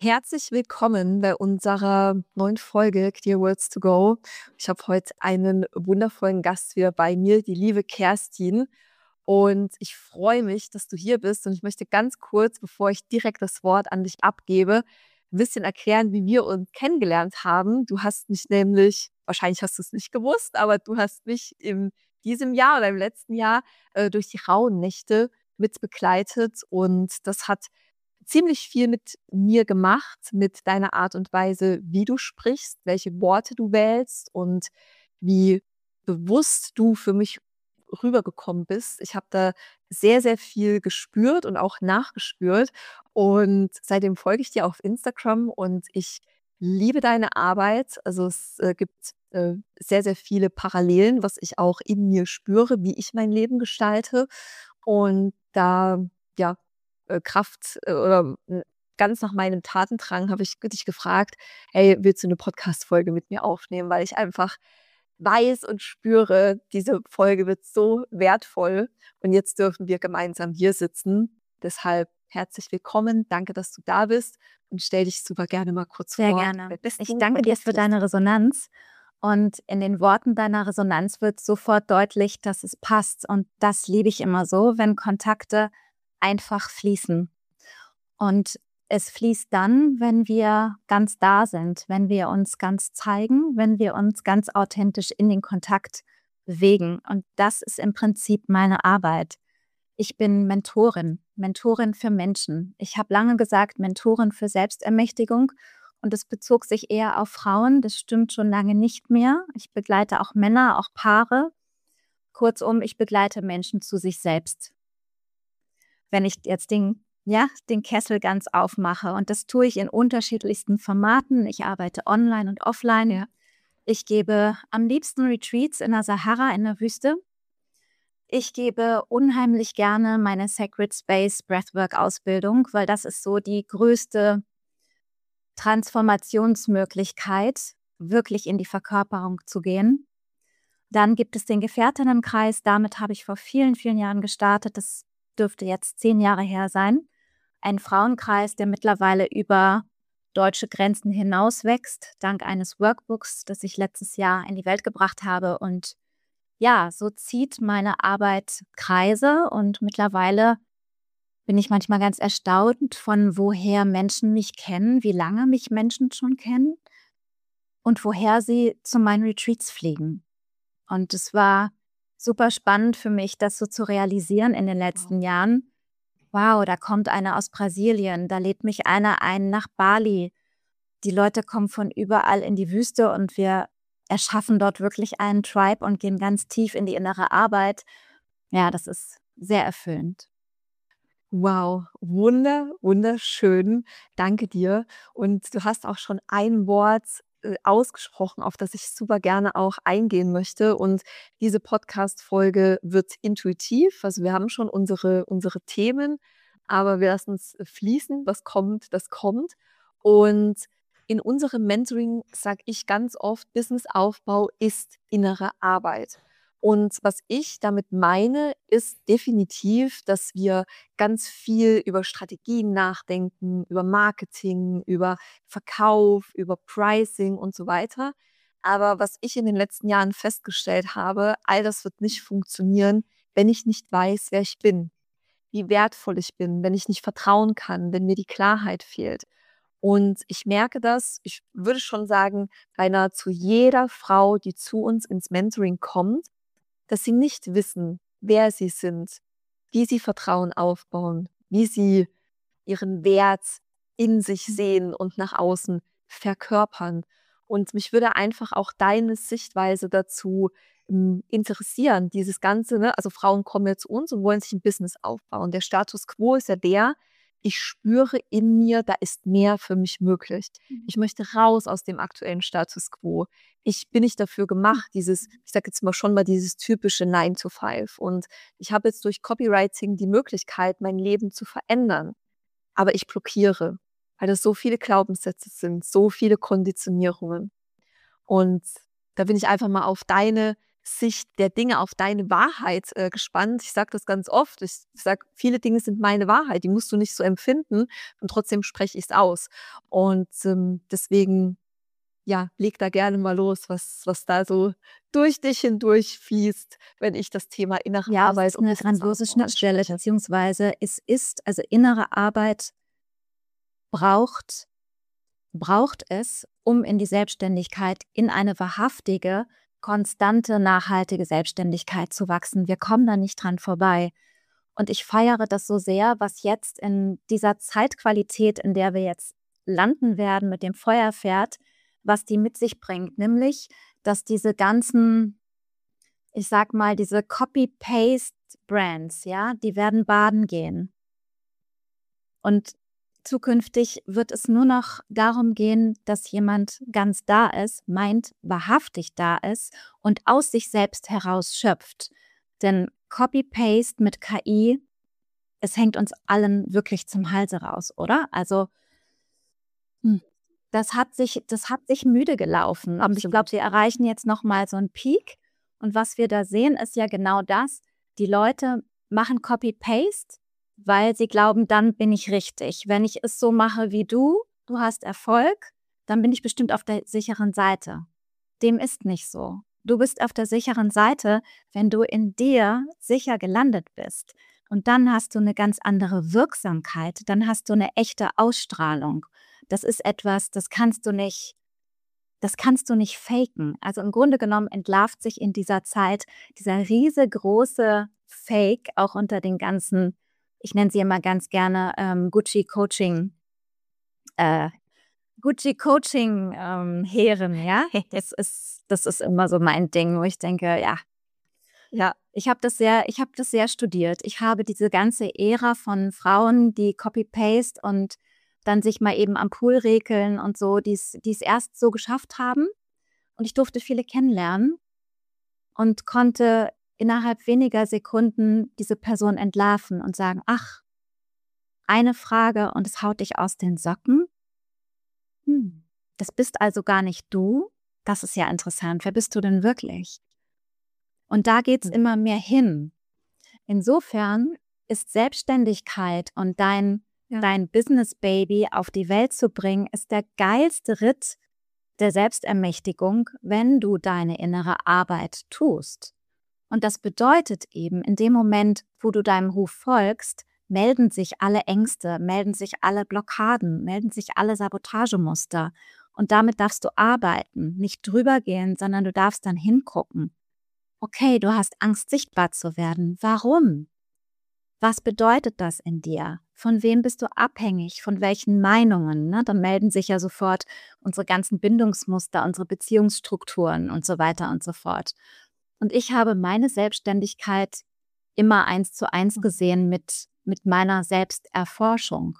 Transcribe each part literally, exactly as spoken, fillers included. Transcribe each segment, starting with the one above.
Herzlich willkommen bei unserer neuen Folge Clear Words to Go. Ich habe heute einen wundervollen Gast wieder bei mir, die liebe Kerstin. Und ich freue mich, dass du hier bist. Und ich möchte ganz kurz, bevor ich direkt das Wort an dich abgebe, ein bisschen erklären, wie wir uns kennengelernt haben. Du hast mich nämlich, wahrscheinlich hast du es nicht gewusst, aber du hast mich in diesem Jahr oder im letzten Jahr äh, durch die Rauhnächte mit begleitet. Und das hat ziemlich viel mit mir gemacht, mit deiner Art und Weise, wie du sprichst, welche Worte du wählst und wie bewusst du für mich rübergekommen bist. Ich habe da sehr, sehr viel gespürt und auch nachgespürt. Und seitdem folge ich dir auf Instagram und ich liebe deine Arbeit. Also es äh, gibt äh, sehr, sehr viele Parallelen, was ich auch in mir spüre, wie ich mein Leben gestalte. Und da, ja, äh, Kraft äh, oder äh, ganz nach meinem Tatendrang habe ich dich gefragt, hey, willst du eine Podcast-Folge mit mir aufnehmen? Weil ich einfach weiß und spüre, diese Folge wird so wertvoll und jetzt dürfen wir gemeinsam hier sitzen. Deshalb herzlich willkommen. Danke, dass du da bist und stell dich super gerne mal kurz Sehr vor. gerne. Wer bist Ich du danke und dir was für tust deine Resonanz. Und in den Worten deiner Resonanz wird sofort deutlich, dass es passt. Und das liebe ich immer so, wenn Kontakte einfach fließen. Und es fließt dann, wenn wir ganz da sind, wenn wir uns ganz zeigen, wenn wir uns ganz authentisch in den Kontakt bewegen. Und das ist im Prinzip meine Arbeit. Ich bin Mentorin, Mentorin für Menschen. Ich habe lange gesagt, Mentorin für Selbstermächtigung. Und das bezog sich eher auf Frauen. Das stimmt schon lange nicht mehr. Ich begleite auch Männer, auch Paare. Kurzum, ich begleite Menschen zu sich selbst. Wenn ich jetzt den, ja, den Kessel ganz aufmache. Und das tue ich in unterschiedlichsten Formaten. Ich arbeite online und offline. Ja. Ich gebe am liebsten Retreats in der Sahara, in der Wüste. Ich gebe unheimlich gerne meine Sacred Space Breathwork Ausbildung, weil das ist so die größte Transformationsmöglichkeit, wirklich in die Verkörperung zu gehen. Dann gibt es den Gefährtinnenkreis, damit habe ich vor vielen, vielen Jahren gestartet. Das dürfte jetzt zehn Jahre her sein. Ein Frauenkreis, der mittlerweile über deutsche Grenzen hinaus wächst, dank eines Workbooks, das ich letztes Jahr in die Welt gebracht habe. Und ja, so zieht meine Arbeit Kreise und mittlerweile bin ich manchmal ganz erstaunt, von woher Menschen mich kennen, wie lange mich Menschen schon kennen und woher sie zu meinen Retreats fliegen. Und es war super spannend für mich, das so zu realisieren in den letzten Wow. Jahren. Wow, da kommt einer aus Brasilien, da lädt mich einer ein nach Bali. Die Leute kommen von überall in die Wüste und wir erschaffen dort wirklich einen Tribe und gehen ganz tief in die innere Arbeit. Ja, das ist sehr erfüllend. Wow, wunder, wunderschön. Danke dir. Und du hast auch schon ein Wort äh, ausgesprochen, auf das ich super gerne auch eingehen möchte. Und diese Podcast-Folge wird intuitiv. Also wir haben schon unsere, unsere Themen, aber wir lassen es fließen. Was kommt, das kommt. Und in unserem Mentoring sage ich ganz oft, Businessaufbau ist innere Arbeit. Und was ich damit meine, ist definitiv, dass wir ganz viel über Strategien nachdenken, über Marketing, über Verkauf, über Pricing und so weiter. Aber was ich in den letzten Jahren festgestellt habe, all das wird nicht funktionieren, wenn ich nicht weiß, wer ich bin, wie wertvoll ich bin, wenn ich nicht vertrauen kann, wenn mir die Klarheit fehlt. Und ich merke das, ich würde schon sagen, bei nahezu jeder Frau, die zu uns ins Mentoring kommt, dass sie nicht wissen, wer sie sind, wie sie Vertrauen aufbauen, wie sie ihren Wert in sich sehen und nach außen verkörpern. Und mich würde einfach auch deine Sichtweise dazu ähm, interessieren, dieses Ganze, ne? Also Frauen kommen ja zu uns und wollen sich ein Business aufbauen. Der Status quo ist ja der, ich spüre in mir, da ist mehr für mich möglich. Ich möchte raus aus dem aktuellen Status quo. Ich bin nicht dafür gemacht, dieses, ich sage jetzt mal schon mal dieses typische nine to five. Und ich habe jetzt durch Copywriting die Möglichkeit, mein Leben zu verändern. Aber ich blockiere, weil das so viele Glaubenssätze sind, so viele Konditionierungen. Und da bin ich einfach mal auf deine Sicht der Dinge auf deine Wahrheit äh, gespannt. Ich sage das ganz oft. Ich sage, viele Dinge sind meine Wahrheit, die musst du nicht so empfinden und trotzdem spreche ich es aus. Und ähm, deswegen, ja, leg da gerne mal los, was, was da so durch dich hindurch fließt, wenn ich das Thema innere Ja, das Arbeit ist und eine grandiose Businessaufbau Schnittstelle, anspreche. beziehungsweise es ist, also innere Arbeit braucht, braucht es, um in die Selbstständigkeit, in eine wahrhaftige, konstante, nachhaltige Selbstständigkeit zu wachsen. Wir kommen da nicht dran vorbei. Und ich feiere das so sehr, was jetzt in dieser Zeitqualität, in der wir jetzt landen werden mit dem Feuerpferd, was die mit sich bringt, nämlich, dass diese ganzen, ich sag mal, diese Copy-Paste-Brands, ja, die werden baden gehen. Und zukünftig wird es nur noch darum gehen, dass jemand ganz da ist, meint, wahrhaftig da ist und aus sich selbst heraus schöpft. Denn Copy-Paste mit K I, es hängt uns allen wirklich zum Halse raus, oder? Also hm, das hat sich, das hat sich müde gelaufen. Und ich glaube, Absolut. wir erreichen jetzt nochmal so einen Peak. Und was wir da sehen, ist ja genau das. Die Leute machen Copy-Paste, weil sie glauben, dann bin ich richtig. Wenn ich es so mache wie du, du hast Erfolg, dann bin ich bestimmt auf der sicheren Seite. Dem ist nicht so. Du bist auf der sicheren Seite, wenn du in dir sicher gelandet bist. Und dann hast du eine ganz andere Wirksamkeit, dann hast du eine echte Ausstrahlung. Das ist etwas, das kannst du nicht, das kannst du nicht faken. Also im Grunde genommen entlarvt sich in dieser Zeit dieser riesengroße Fake auch unter den ganzen, ich nenne sie immer ganz gerne ähm, Gucci Coaching, äh, Gucci Coaching ähm, Heeren, ja. Das ist, das ist immer so mein Ding, wo ich denke, ja, Ja, ich habe das sehr, ich habe das sehr studiert. Ich habe diese ganze Ära von Frauen, die Copy-Paste und dann sich mal eben am Pool rekeln und so, die es die es erst so geschafft haben. Und ich durfte viele kennenlernen und konnte innerhalb weniger Sekunden diese Person entlarven und sagen, ach, eine Frage und es haut dich aus den Socken. Hm, das bist also gar nicht du. Das ist ja interessant. Wer bist du denn wirklich? Und da geht's hm, immer mehr hin. Insofern ist Selbstständigkeit und dein, ja, dein Business-Baby auf die Welt zu bringen, ist der geilste Ritt der Selbstermächtigung, wenn du deine innere Arbeit tust. Und das bedeutet eben, in dem Moment, wo du deinem Ruf folgst, melden sich alle Ängste, melden sich alle Blockaden, melden sich alle Sabotagemuster. Und damit darfst du arbeiten, nicht drüber gehen, sondern du darfst dann hingucken. Okay, du hast Angst, sichtbar zu werden. Warum? Was bedeutet das in dir? Von wem bist du abhängig? Von welchen Meinungen? Ne? Dann melden sich ja sofort unsere ganzen Bindungsmuster, unsere Beziehungsstrukturen und so weiter und so fort. Und ich habe meine Selbstständigkeit immer eins zu eins gesehen mit, mit meiner Selbsterforschung.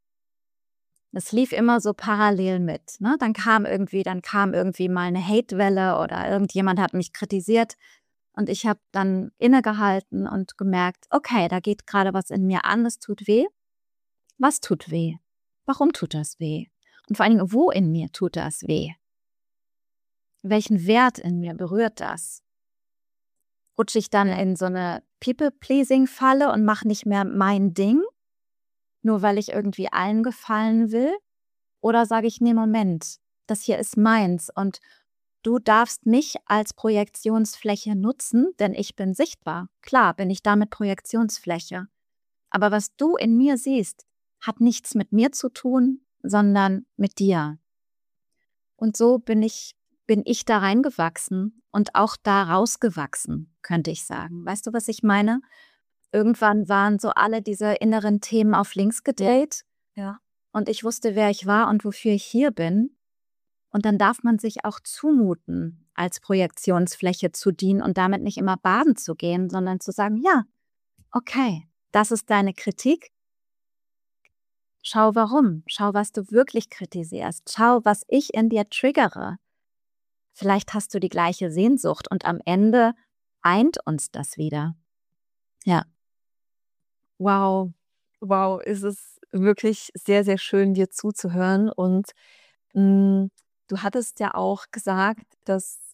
Das lief immer so parallel mit. Ne? Dann kam irgendwie, dann kam irgendwie mal eine Hatewelle oder irgendjemand hat mich kritisiert. Und ich habe dann innegehalten und gemerkt, okay, da geht gerade was in mir an, es tut weh. Was tut weh? Warum tut das weh? Und vor allen Dingen, wo in mir tut das weh? Welchen Wert in mir berührt das? Rutsche ich dann in so eine People-Pleasing-Falle und mache nicht mehr mein Ding, nur weil ich irgendwie allen gefallen will? Oder sage ich, nee, Moment, das hier ist meins und du darfst mich als Projektionsfläche nutzen, denn ich bin sichtbar. Klar bin ich damit Projektionsfläche. Aber was du in mir siehst, hat nichts mit mir zu tun, sondern mit dir. Und so bin ich, bin ich da reingewachsen und auch da rausgewachsen, könnte ich sagen. Weißt du, was ich meine? Irgendwann waren so alle diese inneren Themen auf links gedreht. ja. Und ich wusste, wer ich war und wofür ich hier bin. Und dann darf man sich auch zumuten, als Projektionsfläche zu dienen und damit nicht immer baden zu gehen, sondern zu sagen, ja, okay, das ist deine Kritik. Schau warum, schau, was du wirklich kritisierst, schau, was ich in dir triggere. Vielleicht hast du die gleiche Sehnsucht und am Ende eint uns das wieder. Ja. Wow, wow, ist es wirklich sehr, sehr schön, dir zuzuhören. Und hm, du hattest ja auch gesagt, dass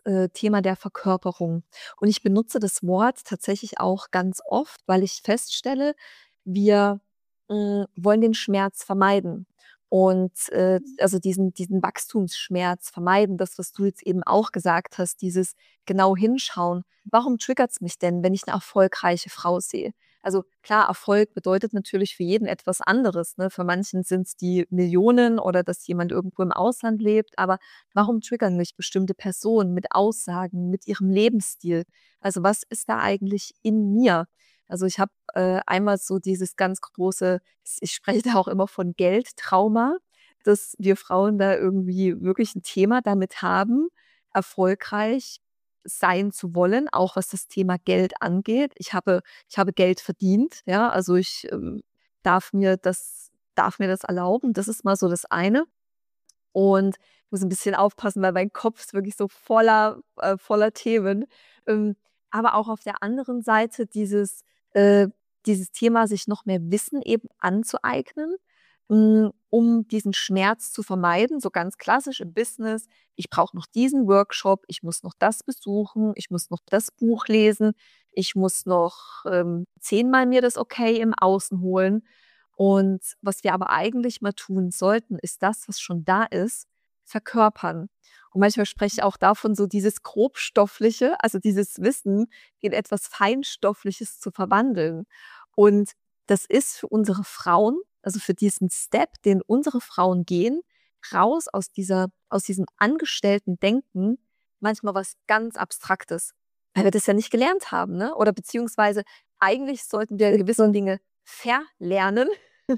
äh, Thema der Verkörperung. Und ich benutze das Wort tatsächlich auch ganz oft, weil ich feststelle, wir, hm, wollen den Schmerz vermeiden und, äh, also diesen diesen Wachstumsschmerz vermeiden, das, was du jetzt eben auch gesagt hast, dieses genau hinschauen. Warum triggert's mich denn, wenn ich 'ne erfolgreiche Frau sehe? Also klar, Erfolg bedeutet natürlich für jeden etwas anderes, ne? Für manchen sind's die Millionen oder dass jemand irgendwo im Ausland lebt, aber warum triggern mich bestimmte Personen mit Aussagen, mit ihrem Lebensstil? Also, was ist da eigentlich in mir? Also, ich habe, äh, einmal so dieses ganz große s ich spreche da auch immer von Geldtrauma, dass wir Frauen da irgendwie wirklich 'n Thema damit haben, erfolgreich sein zu wollen, auch was das Thema Geld angeht. Ich habe ich habe Geld verdient, ja, also ich, ähm, darf mir das darf mir das erlauben. Das ist mal so das eine. Und muss 'n bisschen aufpassen, weil mein Kopf ist wirklich so voller äh, voller Themen. Ähm, aber auch auf der anderen Seite dieses äh, dieses Thema, sich noch mehr Wissen eben anzueignen, hm, um diesen Schmerz zu vermeiden, so ganz klassisch im Business. Ich brauche noch diesen Workshop, ich muss noch das besuchen, ich muss noch das Buch lesen, ich muss noch, ähm, zehnmal mir das Okay im Außen holen. Und was wir aber eigentlich mal tun sollten, ist das, was schon da ist, verkörpern. Und manchmal spreche ich auch davon, so dieses Grobstoffliche, also dieses Wissen in etwas Feinstoffliches zu verwandeln. Und das ist für unsere Frauen, also für diesen Step, den unsere Frauen gehen, raus aus dieser aus diesem Angestellten-Denken, manchmal was ganz Abstraktes, weil wir das ja nicht gelernt haben, ne? Oder beziehungsweise eigentlich sollten wir gewisse Dinge verlernen,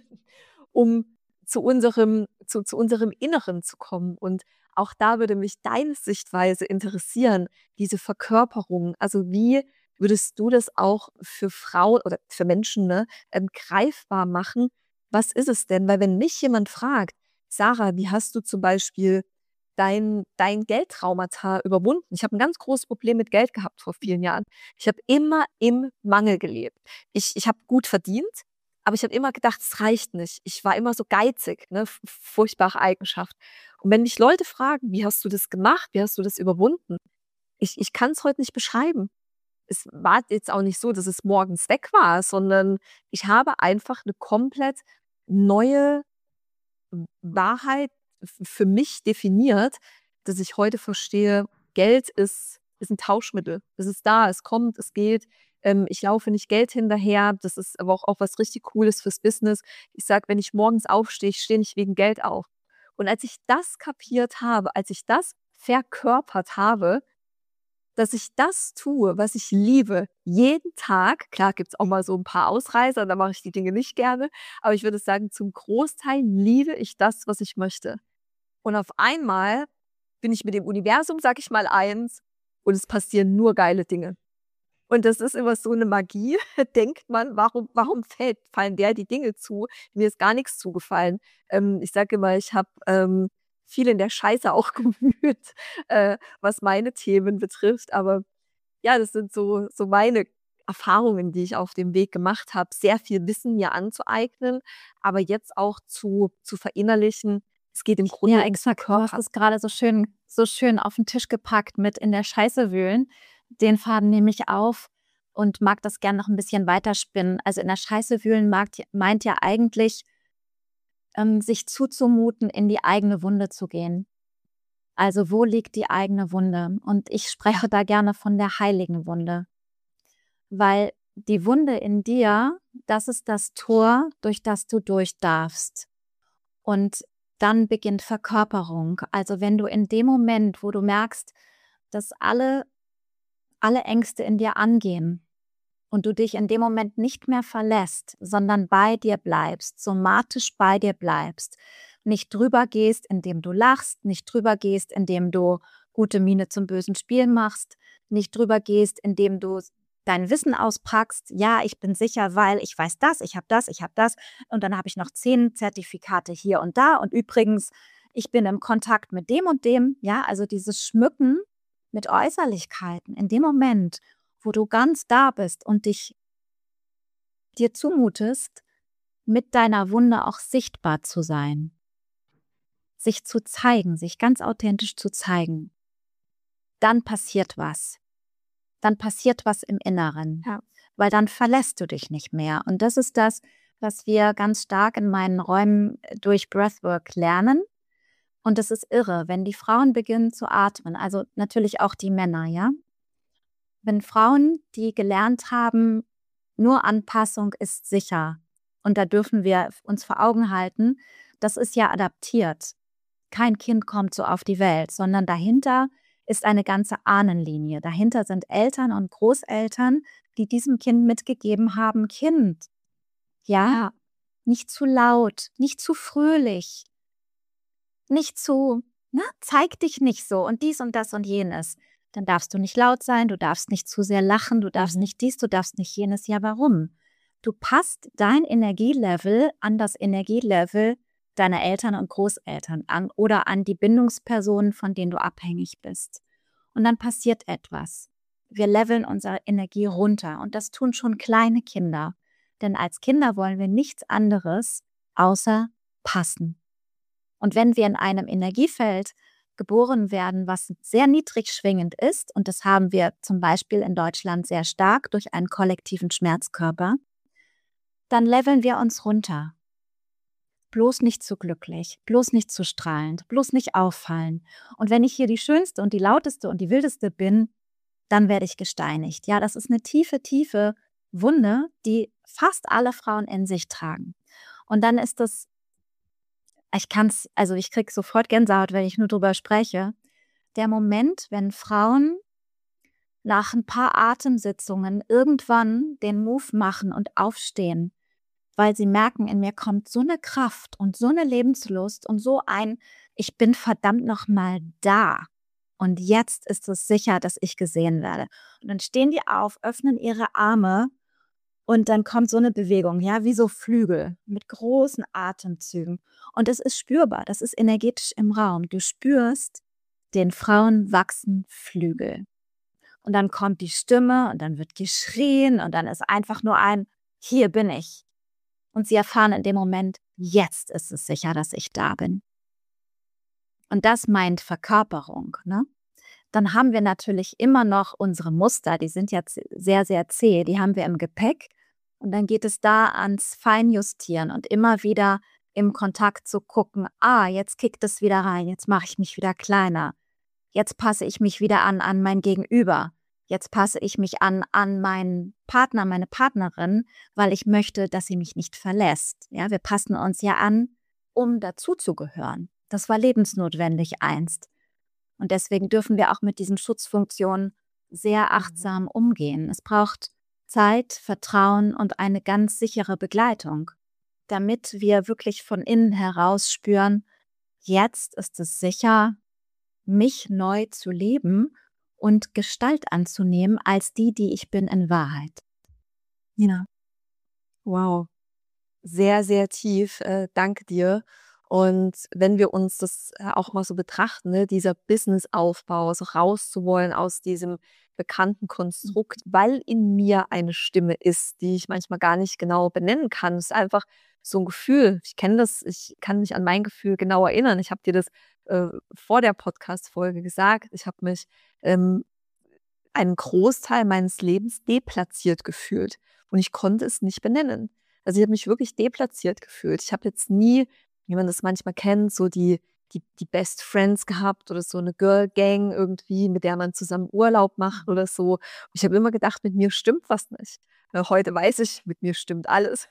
um zu unserem zu zu unserem Inneren zu kommen. Und auch da würde mich deine Sichtweise interessieren, diese Verkörperung. Also, wie würdest du das auch für Frauen oder für Menschen, ne, ähm, greifbar machen? Was ist es denn? Weil wenn mich jemand fragt: „Sarah, wie hast du zum Beispiel dein dein Geldtraumata überwunden?“ Ich habe 'n ganz großes Problem mit Geld gehabt vor vielen Jahren. Ich habe immer im Mangel gelebt. Ich ich habe gut verdient, aber ich habe immer gedacht, es reicht nicht. Ich war immer so geizig, ne, f furchtbare Eigenschaft. Und wenn mich Leute fragen: „Wie hast du das gemacht? Wie hast du das überwunden?“ Ich ich kann's heute nicht beschreiben. Es war jetzt auch nicht so, dass es morgens weg war, sondern ich habe einfach 'ne komplett neue W Wahrheit f für mich definiert, dass ich heute verstehe, Geld ist ist 'n Tauschmittel. Es ist da, es kommt, es geht. Ähm, ich laufe nicht Geld hinterher. Das ist aber auch auch was richtig Cooles fürs Business. Ich sage, wenn ich morgens aufstehe, ich stehe nicht wegen Geld auf. Und als ich das kapiert habe, als ich das verkörpert habe, dass ich das tue, was ich liebe, jeden Tag, klar gibt's auch mal so 'n paar Ausreißer, da mache ich die Dinge nicht gerne, aber ich würde sagen, zum Großteil liebe ich das, was ich möchte. Und auf einmal bin ich mit dem Universum, sage ich mal, eins und es passieren nur geile Dinge. Und das ist immer so 'ne Magie, denkt man, warum warum fällt fallen der die Dinge zu? Mir ist gar nix zugefallen. Ähm, ich sage immer, ich habe, ähm, viel in der Scheiße auch gewühlt, äh, was meine Themen betrifft. Aber ja, das sind so so meine Erfahrungen, die ich auf dem Weg gemacht habe, sehr viel Wissen mir anzueignen, aber jetzt auch zu zu verinnerlichen. Es geht im Grunde Ja, ums exakt. Du hast Verkörpern. es grade so schön so schön auf 'n Tisch gepackt mit in der Scheiße wühlen. Den Faden nehme ich auf und mag das gern noch 'n bisschen weiterspinnen. Also, in der Scheiße wühlen magt meint ja eigentlich ähm, sich zuzumuten, in die eigene Wunde zu gehen. Also, wo liegt die eigene Wunde? Und ich Ja. spreche da gerne von der heiligen Wunde. Weil die Wunde in dir, das ist das Tor, durch das du durch darfst. Und dann beginnt Verkörperung. Also, wenn du in dem Moment, wo du merkst, dass alle alle Ängste in dir angehen und du dich in dem Moment nicht mehr verlässt, sondern bei dir bleibst, somatisch bei dir bleibst, nicht drüber gehst, indem du lachst, nicht drüber gehst, indem du gute Miene zum bösen Spiel machst, nicht drüber gehst, indem du s dein Wissen auspackst: „Ja, ich bin sicher, weil ich weiß das, ich habe das, ich habe das und dann habe ich noch zehn Zertifikate hier und da und übrigens, ich bin im Kontakt mit dem und dem“, ja? Also, dieses Schmücken mit Äußerlichkeiten in dem Moment, wo du ganz da bist und dich dir zumutest, mit deiner Wunde auch sichtbar zu sein. Sich zu zeigen, sich ganz authentisch zu zeigen. dann passiert was. Dann passiert was im Inneren, Ja. weil dann verlässt du dich nicht mehr. Und das ist das, was wir ganz stark in meinen Räumen durch Breathwork lernen. Und das ist irre, wenn die Frauen beginnen zu atmen, also natürlich auch die Männer, ja. Wenn Frauen, die gelernt haben, nur Anpassung ist sicher, und da dürfen wir uns vor Augen halten, das ist ja adaptiert. Kein Kind kommt so auf die Welt, sondern dahinter ist eine ganze Ahnenlinie. Dahinter sind Eltern und Großeltern, die diesem Kind mitgegeben haben, Kind, ja, Ja. nicht zu laut, nicht zu fröhlich, nicht zu, ne, zeig dich nicht so und dies und das und jenes. Dann darfst du nicht laut sein, du darfst nicht zu sehr lachen, du darfst Mhm. nicht dies, du darfst nicht jenes. Ja, warum? Du passt dein Energielevel an das Energielevel deiner Eltern und Großeltern an oder an die Bindungspersonen, von denen du abhängig bist. Und dann passiert etwas. Wir leveln unsere Energie runter und das tun schon kleine Kinder. Denn als Kinder wollen wir nichts anderes außer passen. Und wenn wir in einem Energiefeld geboren werden, was sehr niedrig schwingend ist, und das haben wir zum Beispiel in Deutschland sehr stark durch einen kollektiven Schmerzkörper, dann leveln wir uns runter. Bloß nicht zu glücklich, bloß nicht zu strahlend, bloß nicht auffallen. Und wenn ich hier die Schönste und die Lauteste und die Wildeste bin, dann werde ich gesteinigt. Ja, das ist eine tiefe, tiefe Wunde, die fast alle Frauen in sich tragen. Und dann ist das, ich kann's, also ich kriege sofort Gänsehaut, wenn ich nur drüber spreche, der Moment, wenn Frauen nach ein paar Atemsitzungen irgendwann den Move machen und aufstehen, weil sie merken, in mir kommt so eine Kraft und so eine Lebenslust und so ein, ich bin verdammt noch mal da. Und jetzt ist es sicher, dass ich gesehen werde. Und dann stehen die auf, öffnen ihre Arme und dann kommt so eine Bewegung, ja, wie so Flügel mit großen Atemzügen. Und es ist spürbar, das ist energetisch im Raum. Du spürst, den Frauen wachsen Flügel. Und dann kommt die Stimme und dann wird geschrien und dann ist einfach nur ein, hier bin ich. Und sie erfahren in dem Moment, jetzt ist es sicher, dass ich da bin. Und das meint Verkörperung, ne? Dann haben wir natürlich immer noch unsere Muster, die sind jetzt sehr, sehr zäh, die haben wir im Gepäck. Und dann geht es da ans Feinjustieren und immer wieder im Kontakt zu gucken, ah, jetzt kickt es wieder rein, jetzt mache ich mich wieder kleiner. Jetzt passe ich mich wieder an an mein Gegenüber. Jetzt passe ich mich an an meinen Partner, meine Partnerin, weil ich möchte, dass sie mich nicht verlässt. Ja, wir passen uns ja an, um dazuzugehören. Das war lebensnotwendig einst. Und deswegen dürfen wir auch mit diesen Schutzfunktionen sehr achtsam umgehen. Es braucht Zeit, Vertrauen und eine ganz sichere Begleitung, damit wir wirklich von innen heraus spüren, jetzt ist es sicher, mich neu zu leben und Gestalt anzunehmen als die, die ich bin in Wahrheit. Ja. Wow. Sehr, sehr tief. Äh, danke dir. Und wenn wir uns das äh, auch mal so betrachten, ne, dieser Businessaufbau, so rauszuwollen aus diesem bekannten Konstrukt, weil in mir eine Stimme ist, die ich manchmal gar nicht genau benennen kann. Es ist einfach so ein Gefühl. Ich kenne das, ich kann mich an mein Gefühl genau erinnern. Ich habe dir das äh, vor der Podcast-Folge gesagt. Ich habe mich ähm, einen Großteil meines Lebens deplatziert gefühlt und ich konnte es nicht benennen. Also, ich habe mich wirklich deplatziert gefühlt. Ich habe jetzt nie, wie man das manchmal kennt, so die die die Best Friends gehabt oder so eine Girl Gang irgendwie, mit der man zusammen Urlaub macht oder so. Und ich habe immer gedacht, mit mir stimmt was nicht. Äh, heute weiß ich, mit mir stimmt alles.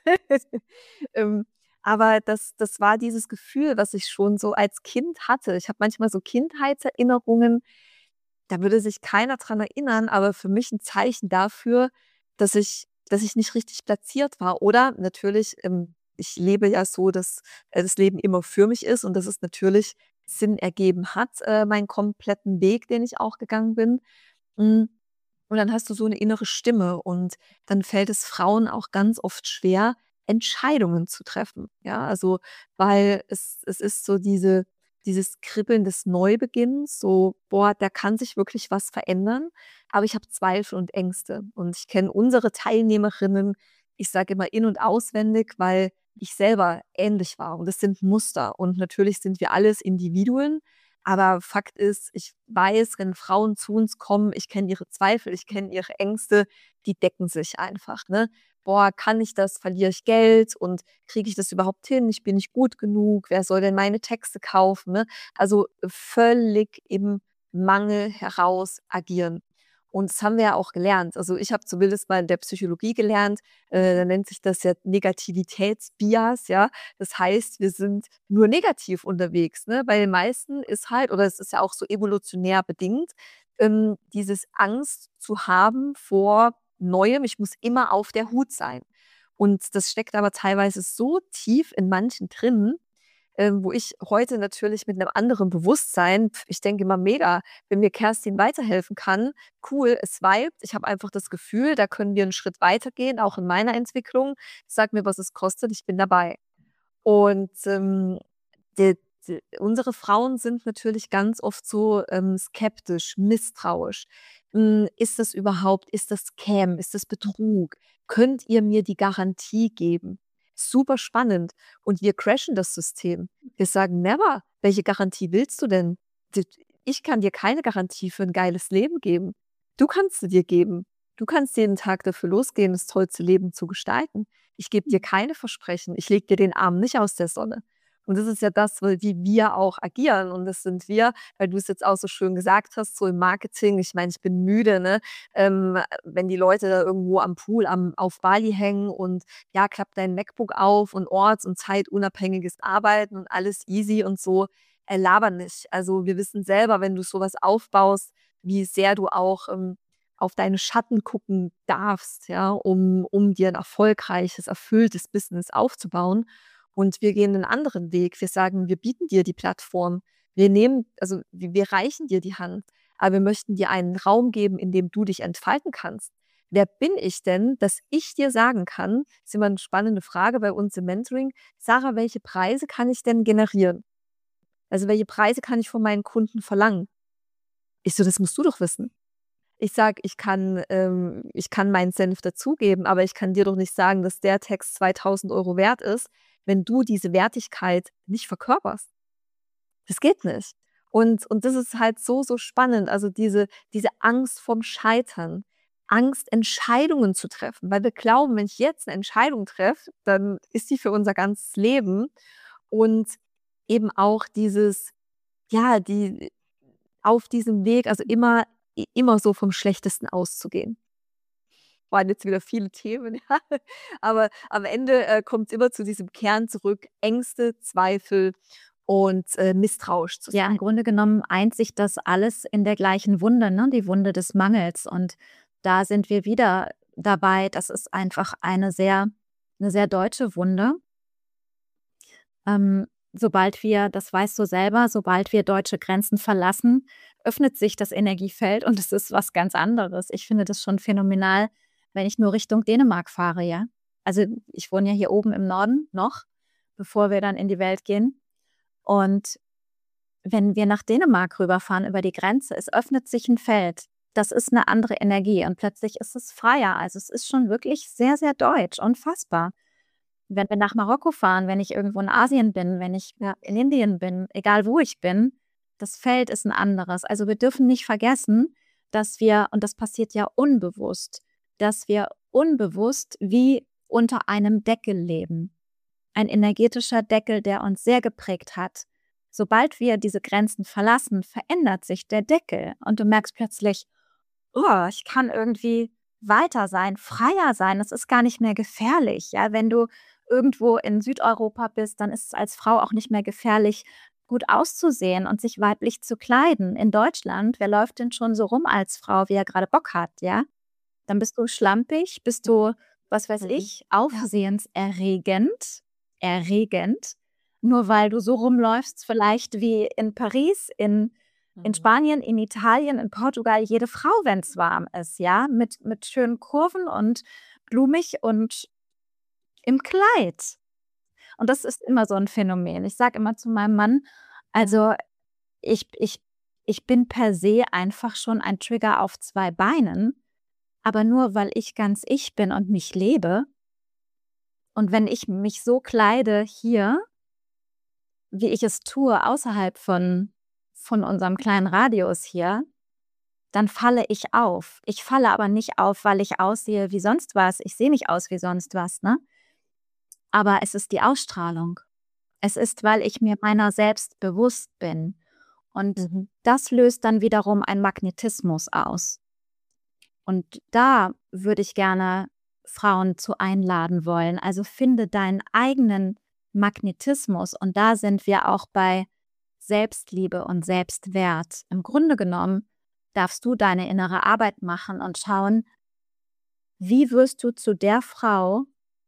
Ähm, aber das das war dieses Gefühl, was ich schon so als Kind hatte. Ich habe manchmal so Kindheitserinnerungen, da würde sich keiner dran erinnern, aber für mich ein Zeichen dafür, dass ich dass ich nicht richtig platziert war. Oder natürlich, ähm, ich lebe ja so, dass, äh, das Leben immer für mich ist und dass es natürlich Sinn ergeben hat, äh, meinen kompletten Weg, den ich auch gegangen bin. Hm, und dann hast du so eine innere Stimme und dann fällt es Frauen auch ganz oft schwer, Entscheidungen zu treffen. Ja, also, weil es es ist so diese dieses Kribbeln des Neubeginns, so: „Boah, da kann sich wirklich was verändern, aber ich habe Zweifel und Ängste.“ Und ich kenne unsere Teilnehmerinnen, ich sage immer in und auswendig, weil ich selber ähnlich war und das sind Muster und natürlich sind wir alles Individuen, Aber Fakt ist, ich weiß, wenn Frauen zu uns kommen, ich kenne ihre Zweifel, ich kenne ihre Ängste, die decken sich einfach, ne? Boah, kann ich das? Verliere ich Geld und kriege ich das überhaupt hin? Ich bin nicht gut genug. Wer soll denn meine Texte kaufen, ne? Also, völlig im Mangel heraus agieren. Und das haben wir ja auch gelernt. Also, ich habe zumindest mal in der Psychologie gelernt, äh, da nennt sich das ja Negativitätsbias, ja? Das heißt, wir sind nur negativ unterwegs, ne? Bei den meisten ist halt oder es ist ja auch so evolutionär bedingt, ähm, dieses Angst zu haben vor Neuem. Ich muss immer auf der Hut sein. Und das steckt aber teilweise so tief in manchen drin, ähm, wo ich heute natürlich mit einem anderen Bewusstsein pf, ich denke immer: „Mega, wenn mir Kerstin weiterhelfen kann, cool, es vibet.“ Ich habe einfach das Gefühl, da können wir einen Schritt weitergehen, auch in meiner Entwicklung. Sag mir, was es kostet, ich bin dabei. Und, ähm, de de unsere Frauen sind natürlich ganz oft so, ähm, skeptisch, misstrauisch. Hm, ist das überhaupt ist das Scam? Ist das Betrug? Könnt ihr mir die Garantie geben? Super spannend. Und wir crashen das System. Wir sagen: „Never. Welche Garantie willst du denn? D Ich kann dir keine Garantie für ein geiles Leben geben. Du kannst sie dir geben. Du kannst jeden Tag dafür losgehen, das tollste Leben zu gestalten. Ich gebe dir keine Versprechen. Ich lege dir den Arm nicht aus der Sonne.“ Und das ist ja das, w wie wir auch agieren. Und das sind wir, weil du es jetzt auch so schön gesagt hast, so im Marketing. Ich meine, ich bin müde, ne? Ähm, wenn die Leute da irgendwo am Pool am auf Bali hängen und ja, klapp dein MacBook auf und orts und zeitunabhängiges Arbeiten und alles easy und so, äh, laber nicht. Also, wir wissen selber, wenn du so was aufbaust, wie sehr du auch, ähm, auf deine Schatten gucken darfst, ja, um um dir 'n erfolgreiches, erfülltes Business aufzubauen. Und wir gehen 'nen anderen Weg. Wir sagen: „Wir bieten dir die Plattform. Wir nehmen also, wir wir reichen dir die Hand, aber wir möchten dir einen Raum geben, in dem du dich entfalten kannst.“ Wer bin ich denn, dass ich dir sagen kann ist immer 'ne spannende Frage bei uns im Mentoring: „Sarah, welche Preise kann ich denn generieren? Also, welche Preise kann ich von meinen Kunden verlangen?“ Ich so: „Das musst du doch wissen.“ Ich sage: „Ich kann ähm, ich kann meinen Senf dazugeben, aber ich kann dir doch nicht sagen, dass der Text zweitausend Euro wert ist, wenn du diese Wertigkeit nicht verkörperst.“ Das geht nicht. Und und das ist halt so, so spannend. Also, diese diese Angst vorm Scheitern, Angst, Entscheidungen zu treffen, weil wir glauben, wenn ich jetzt 'ne Entscheidung treffe, dann ist die für unser ganzes Leben. Und eben auch dieses ja, die auf diesem Weg, also immer i immer so vom Schlechtesten auszugehen. Waren jetzt wieder viele Themen, ja. Aber am Ende, äh, kommt's immer zu diesem Kern zurück: Ängste, Zweifel und, äh, misstrauisch zu Ja, im sein. Grunde genommen eint sich das alles in der gleichen Wunde, ne, die Wunde des Mangels. Und da sind wir wieder dabei, das ist einfach eine sehr 'ne sehr deutsche Wunde. Ähm, sobald wir das weißt du selber, sobald wir deutsche Grenzen verlassen, öffnet sich das Energiefeld und es ist was ganz anderes. Ich finde das schon phänomenal, wenn ich nur Richtung Dänemark fahre, ja. Also, ich wohne ja hier oben im Norden noch, bevor wir dann in die Welt gehen. Und wenn wir nach Dänemark rüberfahren über die Grenze, es öffnet sich 'n Feld. Das ist 'ne andere Energie und plötzlich ist es freier. Also, es ist schon wirklich sehr, sehr deutsch, unfassbar. Wenn wir nach Marokko fahren, wenn ich irgendwo in Asien bin, wenn ich, ja, in Indien bin, egal wo ich bin, das Feld ist 'n anderes. Also, wir dürfen nicht vergessen, dass wir und das passiert ja unbewusst, dass wir unbewusst wie unter einem Deckel leben. Ein energetischer Deckel, der uns sehr geprägt hat. Sobald wir diese Grenzen verlassen, verändert sich der Deckel und du merkst plötzlich: „Oh, ich kann irgendwie weiter sein, freier sein. Es ist gar nicht mehr gefährlich.“ Ja, wenn du irgendwo in Südeuropa bist, dann ist es als Frau auch nicht mehr gefährlich, gut auszusehen und sich weiblich zu kleiden. In Deutschland, wer läuft denn schon so rum als Frau, wie er grade Bock hat, ja? Dann bist du schlampig, bist du, was weiß Mhm. ich, Ja. aufsehenserregend erregend, nur weil du so rumläufst, vielleicht wie in Paris, in in Mhm. Spanien, in Italien, in Portugal, jede Frau, wenn's warm ist, ja, mit mit schönen Kurven und blumig und im Kleid. Und das ist immer so 'n Phänomen. Ich sage immer zu meinem Mann: Ja. „Also, ich ich ich bin per se einfach schon ein Trigger auf zwei Beinen, aber nur, weil ich ganz ich bin und mich lebe“ „und wenn ich mich so kleide hier wie ich es tue außerhalb von von unserem kleinen Radius hier, dann falle ich auf. Ich falle aber nicht auf, weil ich aussehe wie sonst was. Ich sehe nicht aus wie sonst was, ne? Aber es ist die Ausstrahlung. Es ist, weil ich mir meiner selbst bewusst bin. Und Mhm. das löst dann wiederum einen Magnetismus aus. Und da würde ich gerne Frauen zu einladen wollen. Also finde deinen eigenen Magnetismus. Und da sind wir auch bei Selbstliebe und Selbstwert. Im Grunde genommen darfst du deine innere Arbeit machen und schauen, wie wirst du zu der Frau,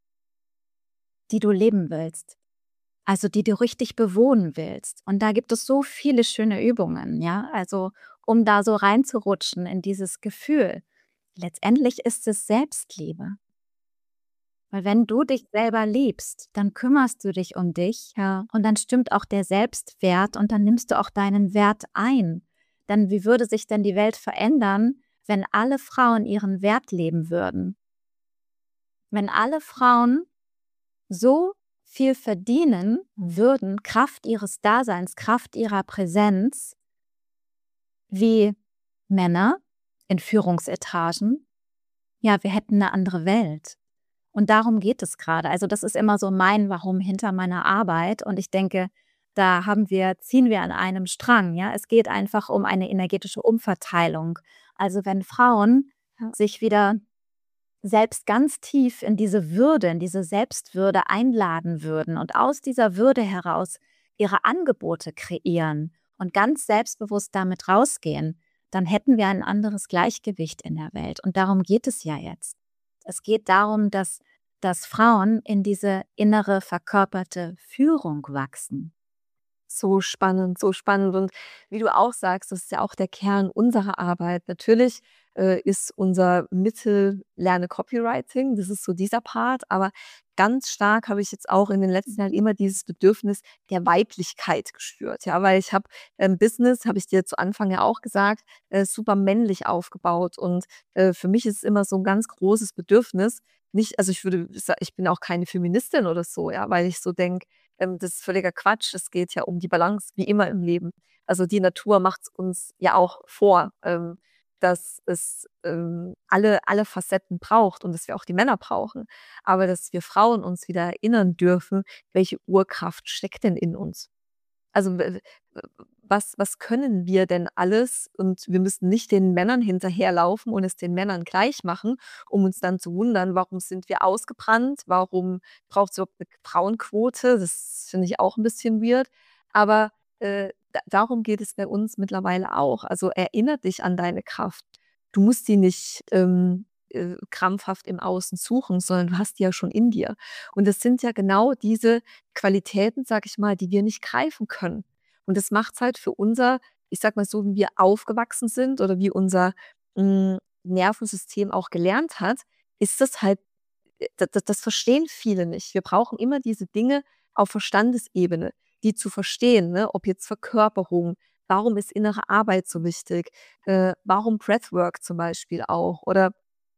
die du leben willst. Also die du richtig bewohnen willst. Und da gibt es so viele schöne Übungen, ja. Also um da so reinzurutschen in dieses Gefühl. Letztendlich ist es Selbstliebe. Weil wenn du dich selber liebst, dann kümmerst du dich um dich Ja. und dann stimmt auch der Selbstwert und dann nimmst du auch deinen Wert ein. Dann wie würde sich denn die Welt verändern, wenn alle Frauen ihren Wert leben würden? Wenn alle Frauen so viel verdienen würden, Kraft ihres Daseins, Kraft ihrer Präsenz, wie Männer in Führungsetagen, ja, wir hätten eine andere Welt. Und darum geht es gerade. Also das ist immer so mein Warum hinter meiner Arbeit. Und ich denke, da haben wir, ziehen wir an einem Strang. Ja, es geht einfach um eine energetische Umverteilung. Also wenn Frauen Ja. sich wieder selbst ganz tief in diese Würde, in diese Selbstwürde einladen würden und aus dieser Würde heraus ihre Angebote kreieren und ganz selbstbewusst damit rausgehen, dann hätten wir ein anderes Gleichgewicht in der Welt. Und darum geht es ja jetzt. Es geht darum, dass, dass Frauen in diese innere, verkörperte Führung wachsen. So spannend, so spannend. Und wie du auch sagst, das ist ja auch der Kern unserer Arbeit. Natürlich äh, ist unser Mittel Lerne Copywriting, das ist so dieser Part, aber ganz stark habe ich jetzt auch in den letzten Jahren immer dieses Bedürfnis der Weiblichkeit gespürt. Ja, weil ich habe ein Business, habe ich dir zu Anfang ja auch gesagt, äh, super männlich aufgebaut. Und äh, für mich ist es immer so ein ganz großes Bedürfnis, nicht, also ich würde, sa- ich bin auch keine Feministin oder so, ja, weil ich so denke, ähm, das ist völliger Quatsch. Es geht ja um die Balance, wie immer im Leben. Also die Natur macht es uns ja auch vor, ähm, dass es ähm, alle, alle Facetten braucht und dass wir auch die Männer brauchen. Aber dass wir Frauen uns wieder erinnern dürfen, welche Urkraft steckt denn in uns? Also w- w- was, was können wir denn alles? Und wir müssen nicht den Männern hinterherlaufen und es den Männern gleich machen, um uns dann zu wundern, warum sind wir ausgebrannt? Warum braucht es überhaupt eine Frauenquote? Das finde ich auch ein bisschen weird. Aber äh, da, darum geht es bei uns mittlerweile auch. Also erinnere dich an deine Kraft. Du musst die nicht ähm, äh, krampfhaft im Außen suchen, sondern du hast die ja schon in dir. Und das sind ja genau diese Qualitäten, sag ich mal, die wir nicht greifen können. Und das macht's halt für unser, ich sag mal so, wie wir aufgewachsen sind oder wie unser hm, Nervensystem auch gelernt hat, ist das halt, äh, da da das verstehen viele nicht. Wir brauchen immer diese Dinge auf Verstandesebene, die zu verstehen, ne? Ob jetzt Verkörperung, warum ist innere Arbeit so wichtig, äh, warum Breathwork zum Beispiel auch oder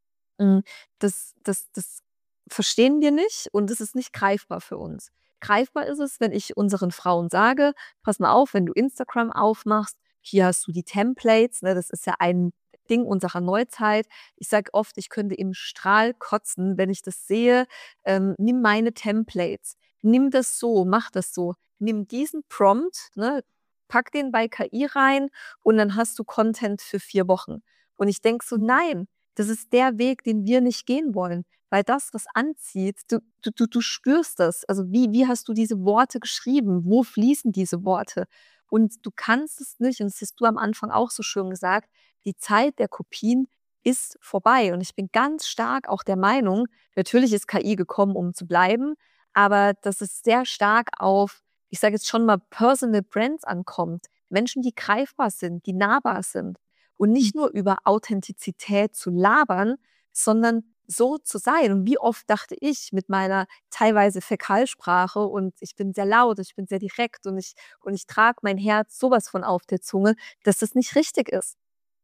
hm, das das das verstehen wir nicht und es ist nicht greifbar für uns. Greifbar ist es, wenn ich unseren Frauen sage: „Pass mal auf, wenn du Instagram aufmachst, hier hast du die Templates“, ne? Das ist ja ein Ding unserer Neuzeit. Ich sage oft, ich könnte im Strahl kotzen, wenn ich das sehe. Ähm, nimm meine Templates. Nimm das so, mach das so. Nimm diesen Prompt, ne, pack den bei K I rein und dann hast du Content für vier Wochen. Und ich denke so: „Nein, das ist der Weg, den wir nicht gehen wollen.“ Weil das, was anzieht, du du du du spürst das. Also, wie wie hast du diese Worte geschrieben? Wo fließen diese Worte? Und du kannst es nicht, und das hast du am Anfang auch so schön gesagt, die Zeit der Kopien ist vorbei. Und ich bin ganz stark auch der Meinung, natürlich ist K I gekommen, um zu bleiben, aber dass es sehr stark auf, ich sage jetzt schon mal, Personal Brands ankommt. Menschen, die greifbar sind, die nahbar sind. Und nicht nur über Authentizität zu labern, sondern so zu sein. Und wie oft dachte ich mit meiner teilweise Fäkalsprache und ich bin sehr laut, ich bin sehr direkt und ich und ich trage mein Herz sowas von auf der Zunge, dass das nicht richtig ist.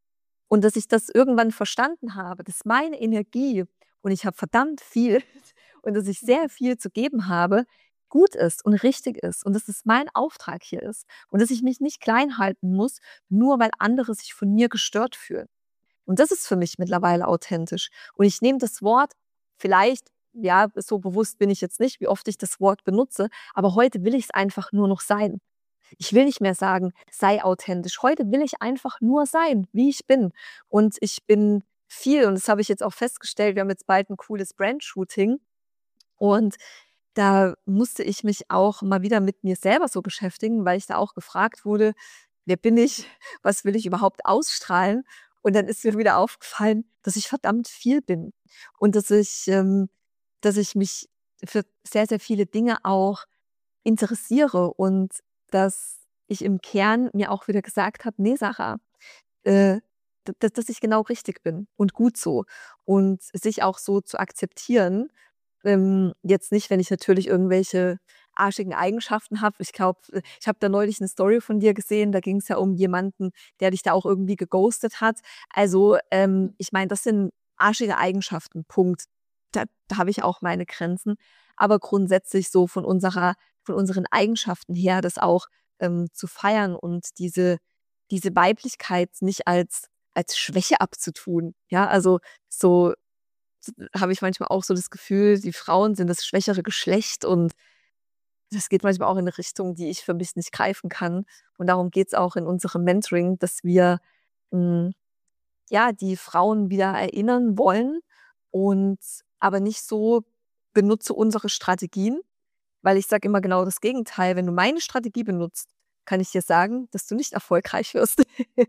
Und dass ich das irgendwann verstanden habe, dass meine Energie und ich habe verdammt viel und dass ich sehr viel zu geben habe, gut ist und richtig ist und dass es mein Auftrag hier ist und dass ich mich nicht klein halten muss, nur weil andere sich von mir gestört fühlen. Und das ist für mich mittlerweile authentisch. Und ich nehme das Wort vielleicht, ja, so bewusst bin ich jetzt nicht, wie oft ich das Wort benutze, aber heute will ich es einfach nur noch sein. Ich will nicht mehr sagen, sei authentisch. Heute will ich einfach nur sein, wie ich bin. Und ich bin viel, und das habe ich jetzt auch festgestellt, wir haben jetzt bald ein cooles Brand-Shooting und da musste ich mich auch mal wieder mit mir selber so beschäftigen, weil ich da auch gefragt wurde: „Wer bin ich? Was will ich überhaupt ausstrahlen?“ Und dann ist mir wieder aufgefallen, dass ich verdammt viel bin und dass ich ähm, dass ich mich für sehr, sehr viele Dinge auch interessiere und dass ich im Kern mir auch wieder gesagt habe: „Ne, Sarah, äh, d dass dass ich genau richtig bin und gut so.“ Und sich auch so zu akzeptieren, ähm, jetzt nicht, wenn ich natürlich irgendwelche arschigen Eigenschaften habe. Ich glaube, äh, ich habe da neulich 'ne Story von dir gesehen, da ging's ja um jemanden, der dich da auch irgendwie geghostet hat. Also, ähm, ich meine, das sind arschige Eigenschaften, Punkt. Da da habe ich auch meine Grenzen. Aber grundsätzlich so von unserer von unseren Eigenschaften her, das auch, ähm, zu feiern und diese diese Weiblichkeit nicht als als Schwäche abzutun. Ja, also so habe ich manchmal auch so das Gefühl, die Frauen sind das schwächere Geschlecht und das geht manchmal auch in 'ne Richtung, die ich für mich nicht greifen kann. Und darum geht's auch in unserem Mentoring, dass wir, hm, ja, die Frauen wieder erinnern wollen und aber nicht so: „Benutze unsere Strategien“, weil ich sage immer genau das Gegenteil. Wenn du meine Strategie benutzt, kann ich dir sagen, dass du nicht erfolgreich wirst,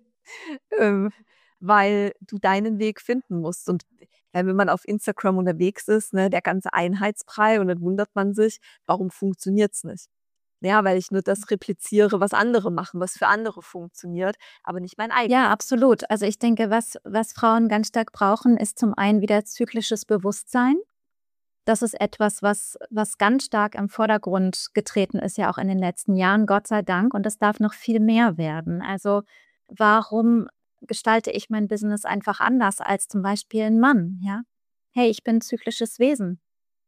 ähm, weil du deinen Weg finden musst. Und äh, wenn man auf Instagram unterwegs ist, ne, der ganze Einheitsbrei und dann wundert man sich, warum funktioniert's nicht? Ja, weil ich nur das repliziere, was andere machen, was für andere funktioniert, aber nicht mein eigenes. Ja, absolut. Also ich denke, was, was Frauen ganz stark brauchen, ist zum einen wieder zyklisches Bewusstsein. Das ist etwas, was, was ganz stark im Vordergrund getreten ist, ja auch in den letzten Jahren, Gott sei Dank. Und das darf noch viel mehr werden. Also warum gestalte ich mein Business einfach anders als zum Beispiel ein Mann? Ja, hey, ich bin ein zyklisches Wesen.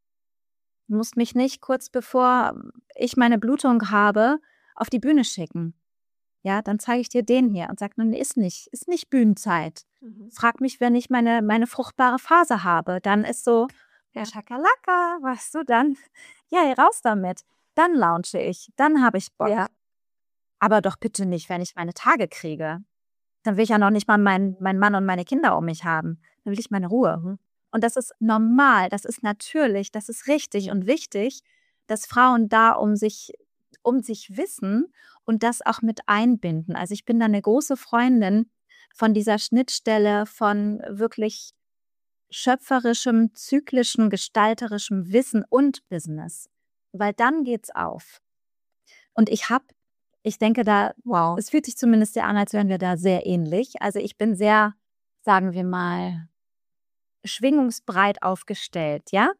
Du musst mich nicht kurz bevor ich meine Blutung habe, auf die Bühne schicken. Ja, dann zeige ich dir den hier und sage: „Nun, ist nicht ist nicht Bühnenzeit. Mhm. Frag mich, wenn ich meine meine fruchtbare Phase habe.“ Dann ist so Ja. Schakalaka, weißt du, dann ja, raus damit. Dann launche ich, dann habe ich Bock. Ja. Aber doch bitte nicht, wenn ich meine Tage kriege. Dann will ich ja noch nicht mal meinen meinen Mann und meine Kinder um mich haben. Dann will ich meine Ruhe. Mhm. Und das ist normal, das ist natürlich, das ist richtig und wichtig, dass Frauen da um sich um sich wissen und das auch mit einbinden. Also, ich bin da 'ne große Freundin von dieser Schnittstelle von wirklich schöpferischem, zyklischen, gestalterischem Wissen und Business, weil dann geht's auf. Und ich habe ich denke da Wow. es fühlt sich zumindest sehr an, als wären wir da sehr ähnlich. Also, ich bin sehr, sagen wir mal, schwingungsbreit aufgestellt, ja?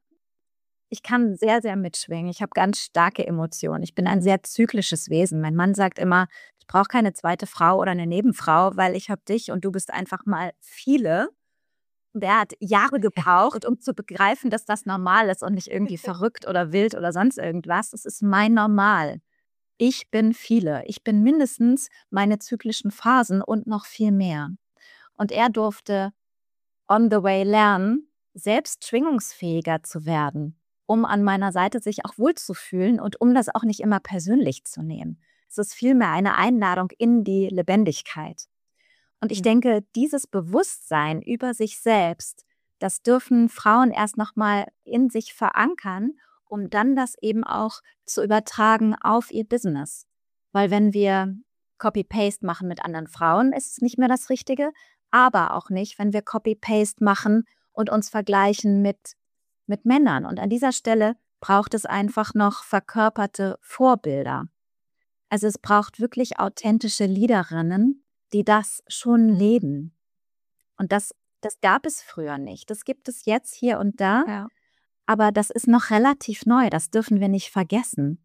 Ich kann sehr, sehr mitschwingen. Ich habe ganz starke Emotionen. Ich bin ein sehr zyklisches Wesen. Mein Mann sagt immer: „Ich brauche keine zweite Frau oder eine Nebenfrau, weil ich habe dich und du bist einfach mal viele.“ Und er hat Jahre gebraucht, um zu begreifen, dass das normal ist und nicht irgendwie verrückt oder wild oder sonst irgendwas. Das ist mein Normal. Ich bin viele. Ich bin mindestens meine zyklischen Phasen und noch viel mehr. Und er durfte on the way lernen, selbst schwingungsfähiger zu werden, um an meiner Seite sich auch wohlzufühlen und um das auch nicht immer persönlich zu nehmen. Es ist vielmehr eine Einladung in die Lebendigkeit. Und ich Mhm. denke, dieses Bewusstsein über sich selbst, das dürfen Frauen erst noch mal in sich verankern, um dann das eben auch zu übertragen auf ihr Business. Weil wenn wir Copy-Paste machen mit anderen Frauen, ist es nicht mehr das Richtige, aber auch nicht, wenn wir Copy-Paste machen und uns vergleichen mit, mit Männern. Und an dieser Stelle braucht es einfach noch verkörperte Vorbilder. Also es braucht wirklich authentische Leaderinnen, die das schon leben. Und das, das gab es früher nicht. Das gibt es jetzt hier und da, Ja. aber das ist noch relativ neu. Das dürfen wir nicht vergessen.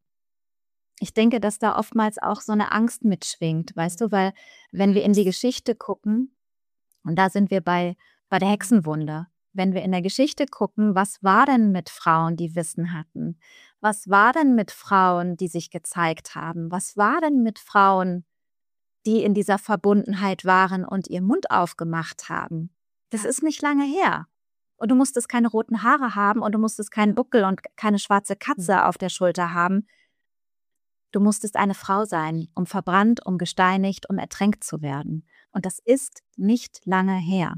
Ich denke, dass da oftmals auch so eine Angst mitschwingt, weißt du, weil wenn wir in die Geschichte gucken, und da sind wir bei, bei der Hexenwunde. wenn wir in der Geschichte gucken, was war denn mit Frauen, die Wissen hatten? Was war denn mit Frauen, die sich gezeigt haben? Was war denn mit Frauen, die in dieser Verbundenheit waren und ihren Mund aufgemacht haben? Das Ja. ist nicht lange her. Und du musstest keine roten Haare haben und du musstest keinen Buckel und keine schwarze Katze Mhm. auf der Schulter haben. Du musstest eine Frau sein, um verbrannt, um gesteinigt, um ertränkt zu werden. Und das ist nicht lange her.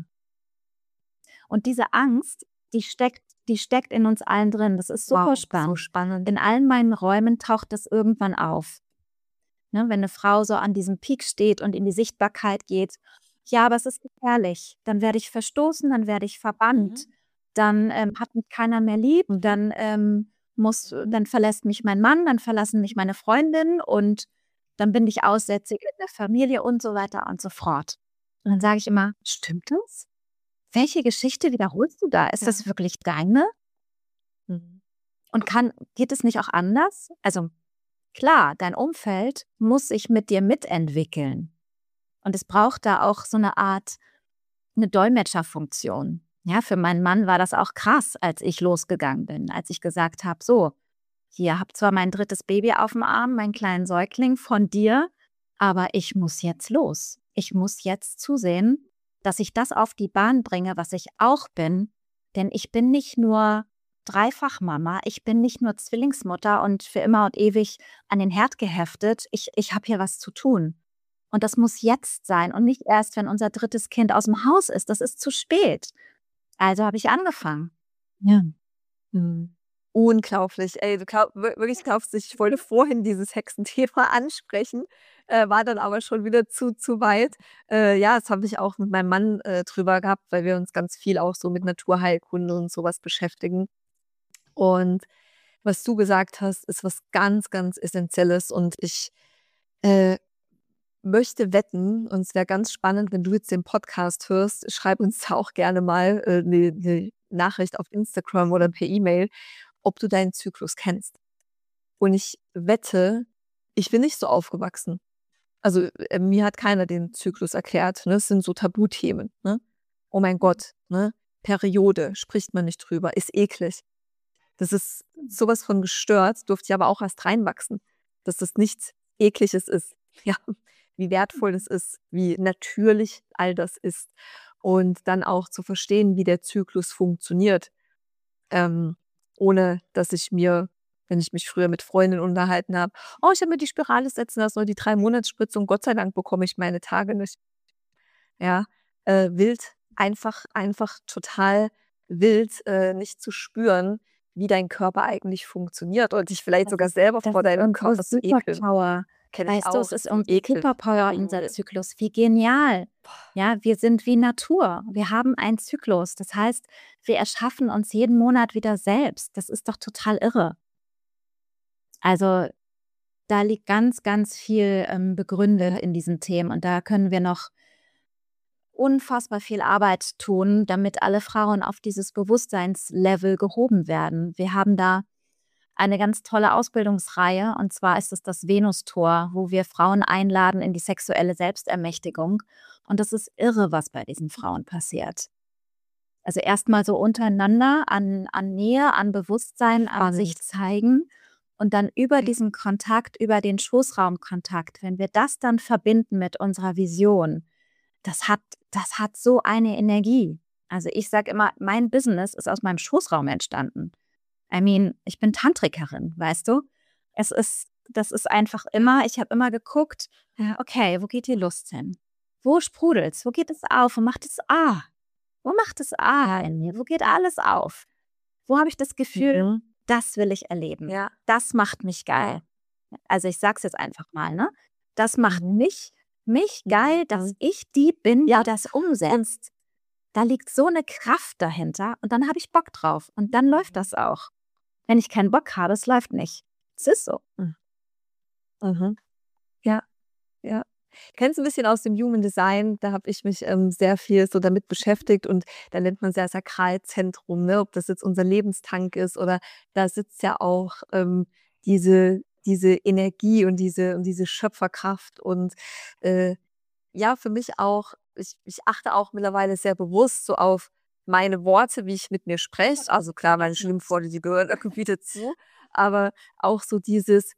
Und diese Angst, die steckt, die steckt in uns allen drin. Das ist super Wow, so spannend. spannend. In allen meinen Räumen taucht das irgendwann auf. Ne, wenn eine Frau so an diesem Peak steht und in die Sichtbarkeit geht, ja, aber es ist gefährlich. Dann werde ich verstoßen, dann werde ich verbannt, Mhm. dann ähm, hat mich keiner mehr lieb, Mhm. dann ähm, muss, dann verlässt mich mein Mann, dann verlassen mich meine Freundin und dann bin ich aussätzig in der Familie und so weiter und so fort. Und dann sage ich immer, stimmt das? Welche Geschichte wiederholst du da? Ist Ja. das wirklich deine? Mhm. Und kann, geht es nicht auch anders? Also klar, dein Umfeld muss sich mit dir mitentwickeln. Und es braucht da auch so eine Art, eine Dolmetscherfunktion. Ja, für meinen Mann war das auch krass, als ich losgegangen bin, als ich gesagt habe, so, hier habe zwar mein drittes Baby auf dem Arm, meinen kleinen Säugling von dir, aber ich muss jetzt los. Ich muss jetzt zusehen, dass ich das auf die Bahn bringe, was ich auch bin. Denn ich bin nicht nur Dreifachmama, ich bin nicht nur Zwillingsmutter und für immer und ewig an den Herd geheftet. Ich, ich habe hier was zu tun. Und das muss jetzt sein und nicht erst, wenn unser drittes Kind aus dem Haus ist. Das ist zu spät. Also habe ich angefangen. Ja. Mhm. Unglaublich. Ey, du glaub wir wirklich glaubst nicht, ich wollte vorhin dieses Hexenthema ansprechen, äh, war dann aber schon wieder zu zu weit. Äh, ja, das habe ich auch mit meinem Mann, äh, drüber gehabt, weil wir uns ganz viel auch so mit Naturheilkunde und sowas beschäftigen. Und was du gesagt hast, ist was ganz, ganz Essenzielles und ich, äh, möchte wetten und es wäre ganz spannend, wenn du jetzt den Podcast hörst, schreib uns da auch gerne mal, äh, 'ne 'ne Nachricht auf Instagram oder per E-Mail, ob du deinen Zyklus kennst. Und ich wette, ich bin nicht so aufgewachsen. Also, äh, mir hat keiner den Zyklus erklärt, ne? Das sind so Tabuthemen, ne? Oh mein Gott, ne? Periode, spricht man nicht drüber, ist eklig. Das ist sowas von gestört, durfte ich aber auch erst reinwachsen, dass das nichts Ekliges ist. Ja, wie wertvoll das ist, wie natürlich all das ist. Und dann auch zu verstehen, wie der Zyklus funktioniert. Ähm, ohne dass ich mir, wenn ich mich früher mit Freundinnen unterhalten habe: „Oh, ich habe mir die Spirale setzen lassen oder die drei Monatsspritze und Gott sei Dank bekomme ich meine Tage nicht.“ Ja, äh, wild, einfach einfach total wild, äh, nicht zu spüren, wie dein Körper eigentlich funktioniert und dich vielleicht Das sogar ist, selber das vor ist deinem unsere Körper zu ekeln. Superpower. Kenne ich Weißt du, es auch, ist so unsere Ekel. Superpower, unser Mhm. Zyklus. Wie genial. Ja, wir sind wie Natur. Wir haben einen Zyklus. Das heißt, wir erschaffen uns jeden Monat wieder selbst. Das ist doch total irre. Also da liegt ganz, ganz viel ähm, begründet in diesen Themen. Und da können wir noch unfassbar viel Arbeit tun, damit alle Frauen auf dieses Bewusstseinslevel gehoben werden. Wir haben da eine ganz tolle Ausbildungsreihe, und zwar ist es das Venustor, wo wir Frauen einladen in die sexuelle Selbstermächtigung. Und das ist irre, was bei diesen Frauen passiert. Also erstmal so untereinander an, an Nähe, an Bewusstsein, an sich Spannend. zeigen und dann über diesen Kontakt, über den Schoßraumkontakt, wenn wir das dann verbinden mit unserer Vision, das hat, das hat so eine Energie. Also ich sage immer, mein Business ist aus meinem Schoßraum entstanden. I mean, ich bin Tantrikerin, weißt du? Es ist, das ist einfach immer, ich habe immer geguckt, Ja. okay, wo geht die Lust hin? Wo sprudelt's? Wo geht es auf? Wo macht es Ah? Wo macht es Ah in mir? Wo geht alles auf? Wo habe ich das Gefühl, Mhm. das will ich erleben? Ja. Das macht mich geil. Also ich sag's jetzt einfach mal, ne? Das macht Mhm. mich, mich geil, dass Mhm. ich die bin, Ja. die das umsetzt. Da liegt so eine Kraft dahinter und dann habe ich Bock drauf und dann läuft das auch. Wenn ich keinen Bock habe, es läuft nicht. Es ist so. Mhm. Mhm. Ja, ja. Kennst du ein bisschen aus dem Human Design? Da habe ich mich, ähm, sehr viel so damit beschäftigt und da nennt man es ja Sakralzentrum, ne? Ob das jetzt unser Lebenstank ist oder da sitzt ja auch, ähm, diese diese Energie und diese und diese Schöpferkraft und, äh, ja, für mich auch ich ich achte auch mittlerweile sehr bewusst so auf meine Worte, wie ich mit mir spreche. Also klar, meine Schimpfworte, die gehören irgendwie dazu, aber auch so dieses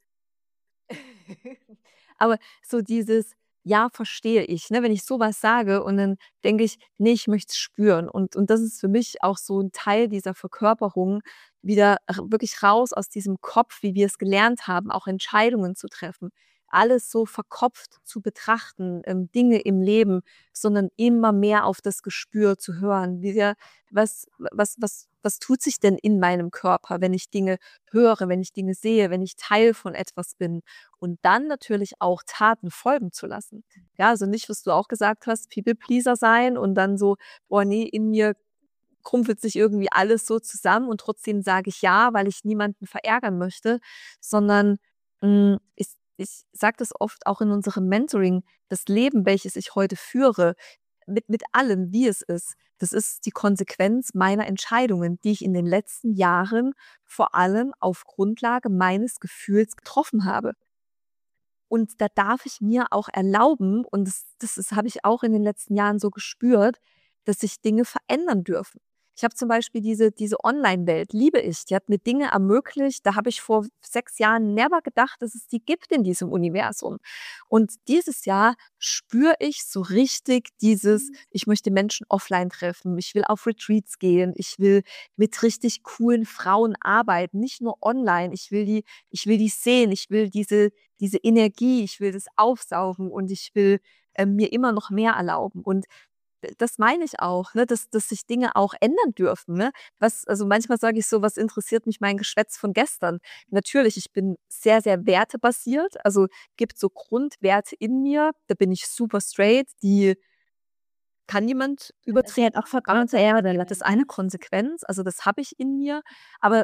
aber so dieses: „Ja, verstehe ich“, ne? Wenn ich so was sage und dann denke ich: „Ne, ich möchte es spüren.“ Und und das ist für mich auch so 'n Teil dieser Verkörperung, wieder r wirklich raus aus diesem Kopf, wie wir es gelernt haben, auch Entscheidungen zu treffen. Alles so verkopft zu betrachten, ähm, Dinge im Leben, sondern immer mehr auf das Gespür zu hören. Wieder was was was was tut sich denn in meinem Körper, wenn ich Dinge höre, wenn ich Dinge sehe, wenn ich Teil von etwas bin? Und dann natürlich auch Taten folgen zu lassen. Ja, also nicht, was du auch gesagt hast, People Pleaser sein und dann so: „Boah, ne, in mir krumpelt sich irgendwie alles so zusammen und trotzdem sage ich ja, weil ich niemanden verärgern möchte“, sondern, hm, ich ich sage das oft auch in unserem Mentoring: Das Leben, welches ich heute führe, mit mit allem, wie es ist, das ist die Konsequenz meiner Entscheidungen, die ich in den letzten Jahren vor allem auf Grundlage meines Gefühls getroffen habe. Und da darf ich mir auch erlauben, und das das das habe ich auch in den letzten Jahren so gespürt, dass sich Dinge verändern dürfen. Ich habe zum Beispiel diese diese Online-Welt liebe ich. Die hat mir Dinge ermöglicht, da habe ich vor sechs Jahren never gedacht, dass es die gibt in diesem Universum. Und dieses Jahr spüre ich so richtig dieses: Ich möchte Menschen offline treffen, ich will auf Retreats gehen, ich will mit richtig coolen Frauen arbeiten, nicht nur online. Ich will die ich will die sehen, ich will diese diese Energie, ich will das aufsaugen und ich will, ähm, mir immer noch mehr erlauben. Und d das meine ich auch, ne, dass dass sich Dinge auch ändern dürfen, ne? Was also manchmal sage ich so: „Was interessiert mich mein Geschwätz von gestern?“ Natürlich, ich bin sehr, sehr wertebasiert, also gibt so Grundwerte in mir, da bin ich super straight, die kann niemand übertreten. Auch Vertrauen zur Erde. Das ist eine Konsequenz, also das habe ich in mir, aber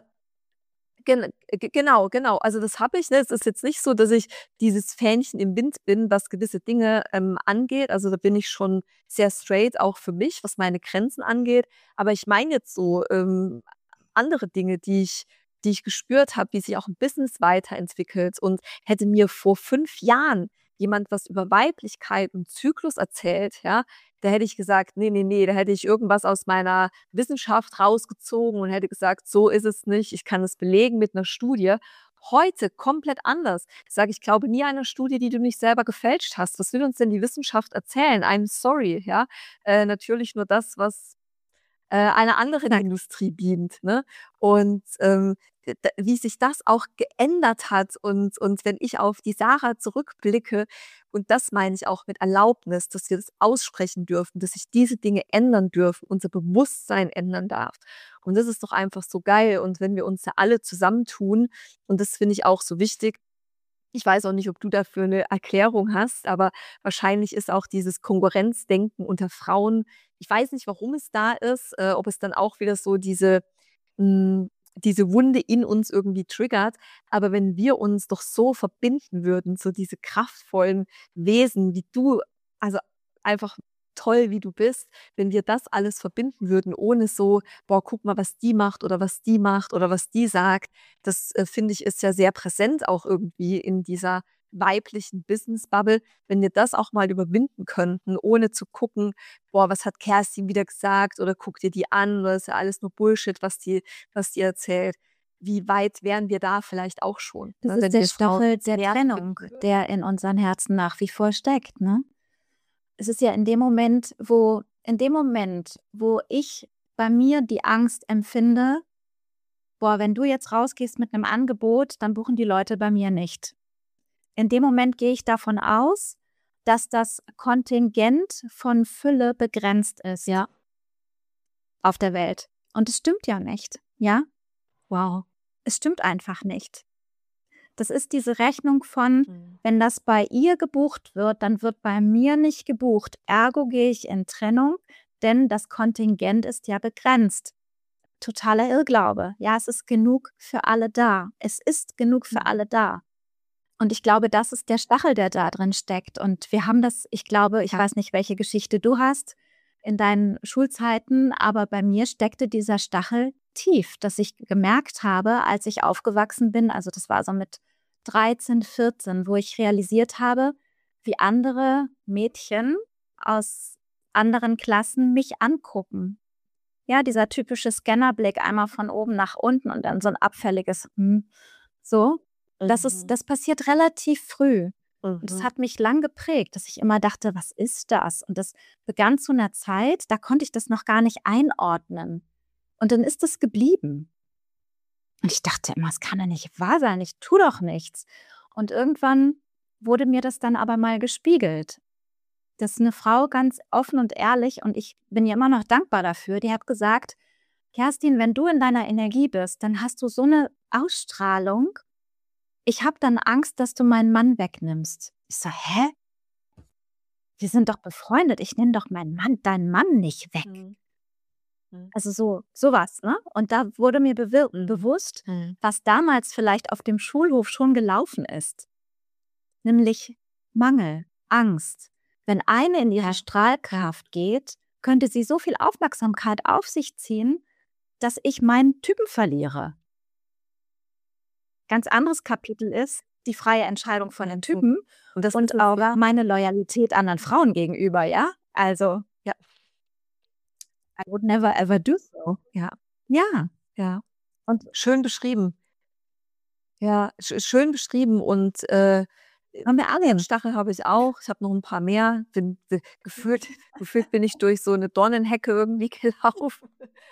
Gen g genau, genau. Also, das habe ich, ne? Es ist jetzt nicht so, dass ich dieses Fähnchen im Wind bin, was gewisse Dinge, ähm, angeht. Also, da bin ich schon sehr straight auch für mich, was meine Grenzen angeht. Aber ich meine jetzt so, ähm, andere Dinge, die ich die ich gespürt habe, wie sich auch 'n Business weiterentwickelt. Und hätte mir vor fünf Jahren jemand was über Weiblichkeit und Zyklus erzählt, ja, da hätte ich gesagt: „Ne, ne, ne“, da hätte ich irgendwas aus meiner Wissenschaft rausgezogen und hätte gesagt: „So ist es nicht, ich kann es belegen mit 'ner Studie.“ Heute komplett anders. Ich sage: „Ich glaube nie einer Studie, die du nicht selber gefälscht hast. Was will uns denn die Wissenschaft erzählen? I'm sorry“, ja? Äh, natürlich nur das, was, äh, einer anderen Industrie dient, ne? Und, ähm, d d wie sich das auch geändert hat und und wenn ich auf die Sarah zurückblicke und das meine ich auch mit Erlaubnis, dass wir das aussprechen dürfen, dass sich diese Dinge ändern dürfen, unser Bewusstsein ändern darf. Und das ist doch einfach so geil. Und wenn wir uns da alle zusammentun, und das finde ich auch so wichtig, ich weiß auch nicht, ob du dafür 'ne Erklärung hast, aber wahrscheinlich ist auch dieses Konkurrenzdenken unter Frauen, ich weiß nicht, warum es da ist, äh, ob es dann auch wieder so diese hm, diese Wunde in uns irgendwie triggert. Aber wenn wir uns doch so verbinden würden, so diese kraftvollen Wesen wie du, also einfach toll, wie du bist, wenn wir das alles verbinden würden, ohne so: „Boah, guck mal, was die macht oder was die macht oder was die sagt.“ Das, äh, finde ich, ist ja sehr präsent auch irgendwie in dieser weiblichen Business-Bubble. Wenn wir das auch mal überwinden könnten, ohne zu gucken: „Boah, was hat Kerstin wieder gesagt?“ oder „Guck dir die an, oder ist ja alles nur Bullshit, was die was die erzählt.“ Wie weit wären wir da vielleicht auch schon, Das ne, ist wenn der wir Frauen Stachel uns der mehr Trennung, verbinden würden? der in unseren Herzen nach wie vor steckt, ne? Es ist ja in dem Moment, wo in dem Moment, wo ich bei mir die Angst empfinde: „Boah, wenn du jetzt rausgehst mit 'nem Angebot, dann buchen die Leute bei mir nicht.“ In dem Moment gehe ich davon aus, dass das Kontingent von Fülle begrenzt ist Ja. auf der Welt. Und es stimmt ja nicht, ja? Wow. Es stimmt einfach nicht. Das ist diese Rechnung von: Mhm. Wenn das bei ihr gebucht wird, dann wird bei mir nicht gebucht. Ergo gehe ich in Trennung, denn das Kontingent ist ja begrenzt. Totaler Irrglaube. Ja, es ist genug für alle da. Es ist genug für Mhm. alle da. Und ich glaube, das ist der Stachel, der da drin steckt. Und wir haben das ich glaube, ich Ja. weiß nicht, welche Geschichte du hast in deinen Schulzeiten, aber bei mir steckte dieser Stachel tief, dass ich gemerkt habe, als ich aufgewachsen bin, also das war so mit dreizehn, vierzehn, wo ich realisiert habe, wie andere Mädchen aus anderen Klassen mich angucken. Ja, dieser typische Scannerblick einmal von oben nach unten und dann so ein abfälliges hm, so. Das ist Mhm. das passiert relativ früh. Und das Mhm. hat mich lang geprägt, dass ich immer dachte: „Was ist das?“ Und das begann zu einer Zeit, da konnte ich das noch gar nicht einordnen. Und dann ist es geblieben. Und ich dachte immer: „Es kann doch nicht wahr sein, ich tue doch nichts.“ Und irgendwann wurde mir das dann aber mal gespiegelt. Das ist 'ne Frau ganz offen und ehrlich und ich bin ihr immer noch dankbar dafür. Die hat gesagt: „Kerstin, wenn du in deiner Energie bist, dann hast du so 'ne Ausstrahlung. Ich habe dann Angst, dass du meinen Mann wegnimmst.“ Ich so: „Hä? Wir sind doch befreundet. Ich nehme doch meinen Mann deinen Mann nicht weg.“ Mhm. Mhm. Also so so was, ne? Und da wurde mir bewir Mhm. bewusst, Mhm. was damals vielleicht auf dem Schulhof schon gelaufen ist, nämlich Mangel, Angst. Wenn eine in ihre Ja. Strahlkraft geht, könnte sie so viel Aufmerksamkeit auf sich ziehen, dass ich meinen Typen verliere. Ganz anderes Kapitel ist die freie Entscheidung von den Mhm. Typen Und das ist und es, auch ja. meine Loyalität anderen Frauen gegenüber, ja? Also, Ja, I would never ever do so. ja, Ja, ja. und Schön beschrieben. Ja, sch schön beschrieben und, äh, haben wir alle. Stachel habe ich auch. Ich habe noch 'n paar mehr. Bin b gefühlt gefühlt bin ich durch so 'ne Dornenhecke irgendwie gelaufen.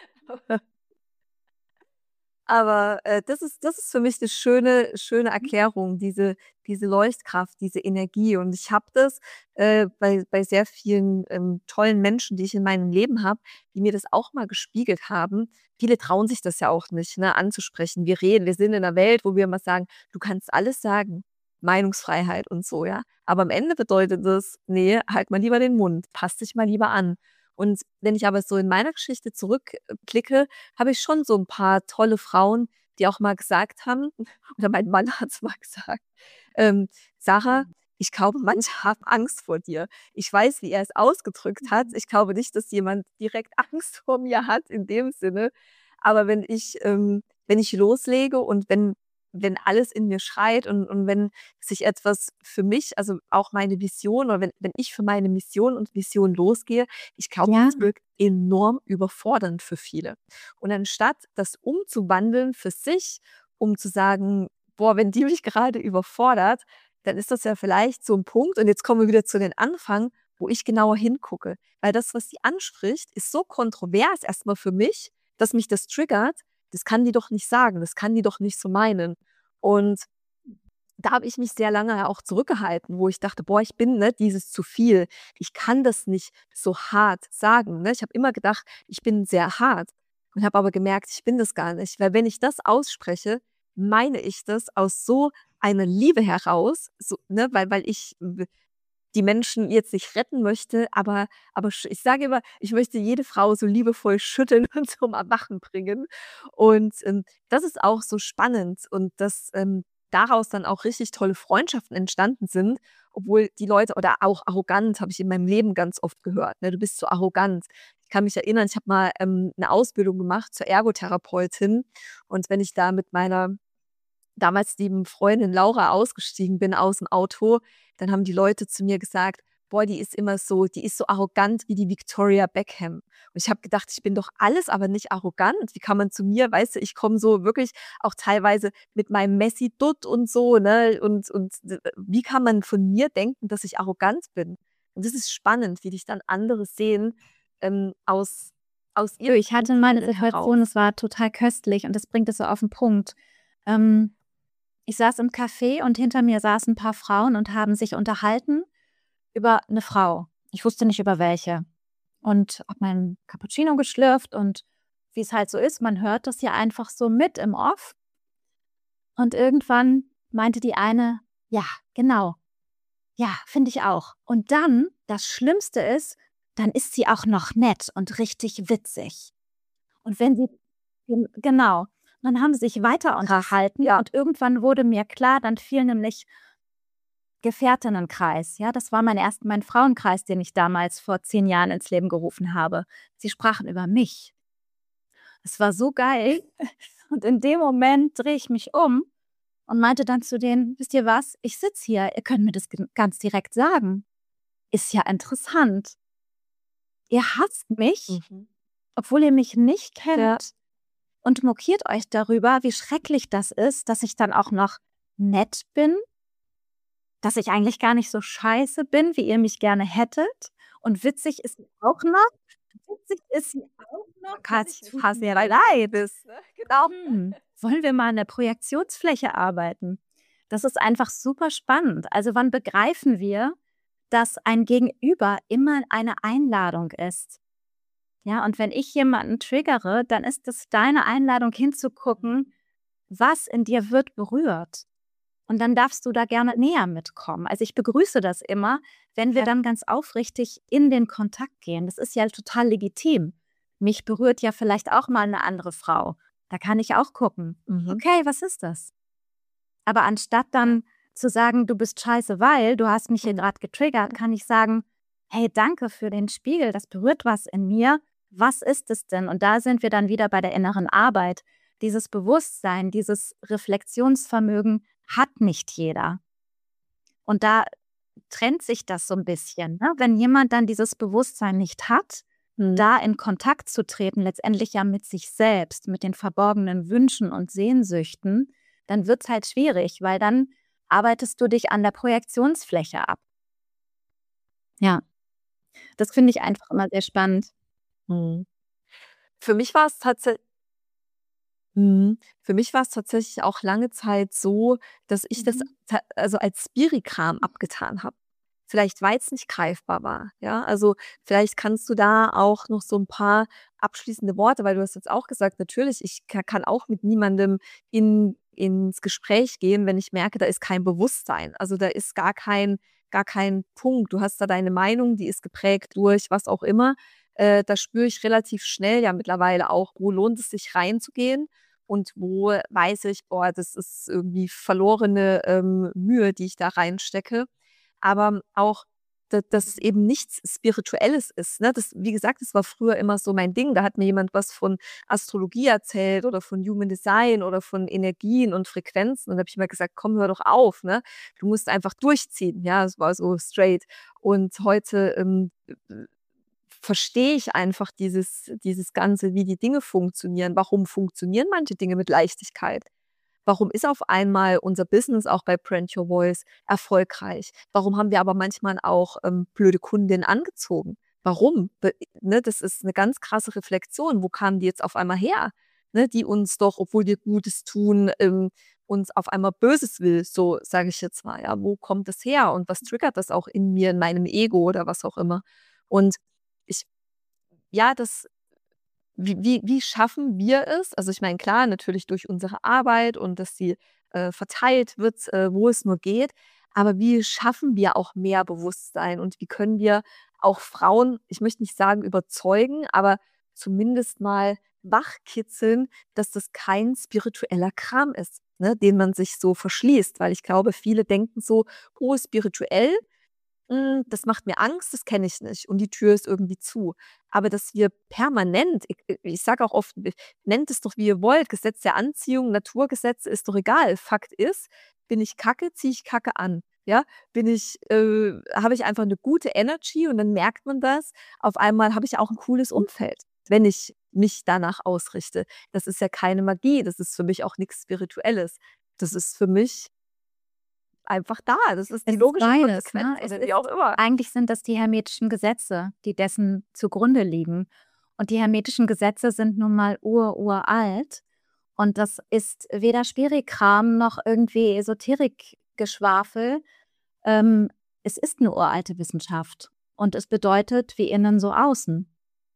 Aber, äh, das ist das ist für mich 'ne schöne schöne Erklärung, diese diese Leuchtkraft, diese Energie. Und ich habe das, äh, bei bei sehr vielen, ähm, tollen Menschen, die ich in meinem Leben habe, die mir das auch mal gespiegelt haben. Viele trauen sich das ja auch nicht, ne, anzusprechen. Wir reden wir sind in 'ner Welt, wo wir immer sagen: „Du kannst alles sagen, Meinungsfreiheit und so“, ja? Aber am Ende bedeutet das: „Ne, halt mal lieber den Mund, pass dich mal lieber an.“ Und wenn ich aber so in meiner Geschichte zurückblicke, habe ich schon so 'n paar tolle Frauen, die auch mal gesagt haben oder mein Mann hat's mal gesagt, ähm: „Sarah, ich glaube, manche haben Angst vor dir.“ Ich weiß, wie er es ausgedrückt hat. Ich glaube nicht, dass jemand direkt Angst vor mir hat in dem Sinne. Aber wenn ich ähm, wenn ich loslege und wenn wenn alles in mir schreit und und wenn sich etwas für mich also auch meine Vision oder wenn wenn ich für meine Mission und Vision losgehe, ich glaube, Ja, das wirkt enorm überfordernd für viele. Und anstatt das umzuwandeln für sich, um zu sagen: „Boah, wenn die mich gerade überfordert, dann ist das ja vielleicht so 'n Punkt“ und jetzt kommen wir wieder zu den Anfang, wo ich genauer hingucke. Weil das, was sie anspricht, ist so kontrovers erst mal für mich, dass mich das triggert. Das kann die doch nicht sagen, das kann die doch nicht so meinen. Und da habe ich mich sehr lange auch zurückgehalten, wo ich dachte: „Boah, ich bin, ne, dieses zu viel. Ich kann das nicht so hart sagen“, ne? Ich habe immer gedacht, ich bin sehr hart und habe aber gemerkt, ich bin das gar nicht. Weil wenn ich das ausspreche, meine ich das aus so einer Liebe heraus, so, ne, weil weil ich w die Menschen jetzt nicht retten möchte, aber aber sch ich sage immer, ich möchte jede Frau so liebevoll schütteln und zum Erwachen bringen. Und, ähm, das ist auch so spannend und dass, ähm, daraus dann auch richtig tolle Freundschaften entstanden sind, obwohl die Leute oder auch arrogant, habe ich in meinem Leben ganz oft gehört, ne: „Du bist so arrogant.“ Ich kann mich erinnern, ich habe mal, ähm, 'ne Ausbildung gemacht zur Ergotherapeutin und wenn ich da mit meiner damals lieben Freundin Laura ausgestiegen bin aus'm Auto, dann haben die Leute zu mir gesagt: „Boah, die ist immer so die ist so arrogant wie die Victoria Beckham.“ Und ich habe gedacht, ich bin doch alles, aber nicht arrogant. Wie kann man zu mir weißt du, ich komme so wirklich auch teilweise mit meinem Messi-Dutt und so, ne? Und und d wie kann man von mir denken, dass ich arrogant bin? Und das ist spannend, wie dich dann andere sehen, ähm, aus aus du, ihrem ich hatte mal 'ne Empfinden Situation, heraus. es war total köstlich und das bringt es so auf 'n Punkt. Ähm, ich saß im Café und hinter mir saßen 'n paar Frauen und haben sich unterhalten über 'ne Frau. Ich wusste nicht, über welche. Und habe meinen Cappuccino geschlürft und wie's halt so ist, man hört das ja einfach so mit im Off. Und irgendwann meinte die eine: „Ja, genau. Ja, finde ich auch.“ Und dann, das Schlimmste ist, dann ist sie auch noch nett und richtig witzig. Und wenn sie gen genau. Und dann haben sie sich weiter Krass, unterhalten ja. und irgendwann wurde mir klar, dann fiel nämlich Gefährtinnenkreis, ja? Das war mein erst mein Frauenkreis, den ich damals vor zehn Jahren ins Leben gerufen habe. Sie sprachen über mich. Es war so geil. Und in dem Moment drehe ich mich um und meinte dann zu denen: „Wisst ihr was? Ich sitze hier, ihr könnt mir das g ganz direkt sagen. Ist ja interessant. Ihr hasst mich, Mhm. obwohl ihr mich nicht kennt Ja. und mokiert euch darüber, wie schrecklich das ist, dass ich dann auch noch nett bin, dass ich eigentlich gar nicht so scheiße bin, wie ihr mich gerne hättet. Und witzig ist sie auch noch. Witzig ist sie auch noch. Katja, tut mir leid. Bist, ne? Genau. Hm, wollen wir mal an der Projektionsfläche arbeiten? Das ist einfach super spannend. Also wann begreifen wir, dass ein Gegenüber immer eine Einladung ist? Ja, und wenn ich jemanden triggere, dann ist es deine Einladung hinzugucken, was in dir wird berührt. Und dann darfst du da gerne näher mitkommen. Also ich begrüße das immer, wenn wir Ja. dann ganz aufrichtig in den Kontakt gehen. Das ist ja total legitim. Mich berührt ja vielleicht auch mal eine andere Frau. Da kann ich auch gucken, Mhm. okay, was ist das? Aber anstatt dann zu sagen, du bist scheiße, weil du hast mich hier gerade getriggert, kann ich sagen, hey, danke für den Spiegel, das berührt was in mir. Was ist es denn? Und da sind wir dann wieder bei der inneren Arbeit. Dieses Bewusstsein, dieses Reflexionsvermögen hat nicht jeder. Und da trennt sich das so ein bisschen. Ne? Wenn jemand dann dieses Bewusstsein nicht hat, Mhm. da in Kontakt zu treten, letztendlich ja mit sich selbst, mit den verborgenen Wünschen und Sehnsüchten, dann wird es halt schwierig, weil dann arbeitest du dich an der Projektionsfläche ab. Ja, das finde ich einfach immer sehr spannend. Mhm. Für mich war es tatsächlich Mhm. Für mich war es tatsächlich auch lange Zeit so, dass ich das Mhm. ta also als Spiri-Kram abgetan habe. Vielleicht, weil's nicht greifbar war, ja? Also, vielleicht kannst du da auch noch so 'n paar abschließende Worte, weil du hast jetzt auch gesagt, natürlich, ich ka kann auch mit niemandem in ins Gespräch gehen, wenn ich merke, da ist kein Bewusstsein. Also, da ist gar kein gar kein Punkt. Du hast da deine Meinung, die ist geprägt durch was auch immer. Äh, da spüre ich relativ schnell ja mittlerweile auch, wo lohnt es sich reinzugehen und wo weiß ich: „Boah, das ist irgendwie verlorene, ähm, Mühe, die ich da reinstecke.“ Aber auch, da dass es eben nichts Spirituelles ist, ne? Das, wie gesagt, das war früher immer so mein Ding. Da hat mir jemand was von Astrologie erzählt oder von Human Design oder von Energien und Frequenzen und da habe ich immer gesagt: „Komm, hör doch auf, ne? Du musst einfach durchziehen.“ Ja, es war so straight. Und heute, ähm, äh, verstehe ich einfach dieses dieses Ganze, wie die Dinge funktionieren. Warum funktionieren manche Dinge mit Leichtigkeit? Warum ist auf einmal unser Business auch bei Brand Your Voice erfolgreich? Warum haben wir aber manchmal auch, ähm, blöde Kundinnen angezogen? Warum? Be ne, das ist 'ne ganz krasse Reflexion. Wo kamen die jetzt auf einmal her, ne, die uns doch, obwohl wir Gutes tun, ähm, uns auf einmal Böses will, so sage ich jetzt mal, ja. Wo kommt das her und was triggert das auch in mir, in meinem Ego oder was auch immer? Und ich ja, das wie wie wie schaffen wir es? Also, ich meine, klar, natürlich durch unsere Arbeit und dass sie, äh, verteilt wird, äh, wo es nur geht. Aber wie schaffen wir auch mehr Bewusstsein und wie können wir auch Frauen, ich möchte nicht sagen überzeugen, aber zumindest mal wachkitzeln, dass das kein spiritueller Kram ist, ne, den man sich so verschließt. Weil ich glaube, viele denken so: „Oh, spirituell, hm, das macht mir Angst, das kenne ich nicht und die Tür ist irgendwie zu.“ Aber dass wir permanent ich ich sage auch oft: „W nennt es doch, wie ihr wollt, Gesetz der Anziehung, Naturgesetze, ist doch egal.“ Fakt ist, bin ich Kacke, ziehe ich Kacke an, ja? Bin ich äh, habe ich einfach 'ne gute Energy und dann merkt man das. Auf einmal habe ich auch 'n cooles Umfeld, wenn ich mich danach ausrichte. Das ist ja keine Magie, das ist für mich auch nix Spirituelles. Das ist für mich einfach da. Das ist die Es ist logische beides, ne? Konsequenz Es oder wie ist auch immer. eigentlich sind das die hermetischen Gesetze, die dessen zugrunde liegen. Und die hermetischen Gesetze sind nun mal ur-uralt. Und das ist weder Spiri-Kram noch irgendwie Esoterik-Geschwafel. Ähm, es ist 'ne uralte Wissenschaft und es bedeutet wie innen so außen.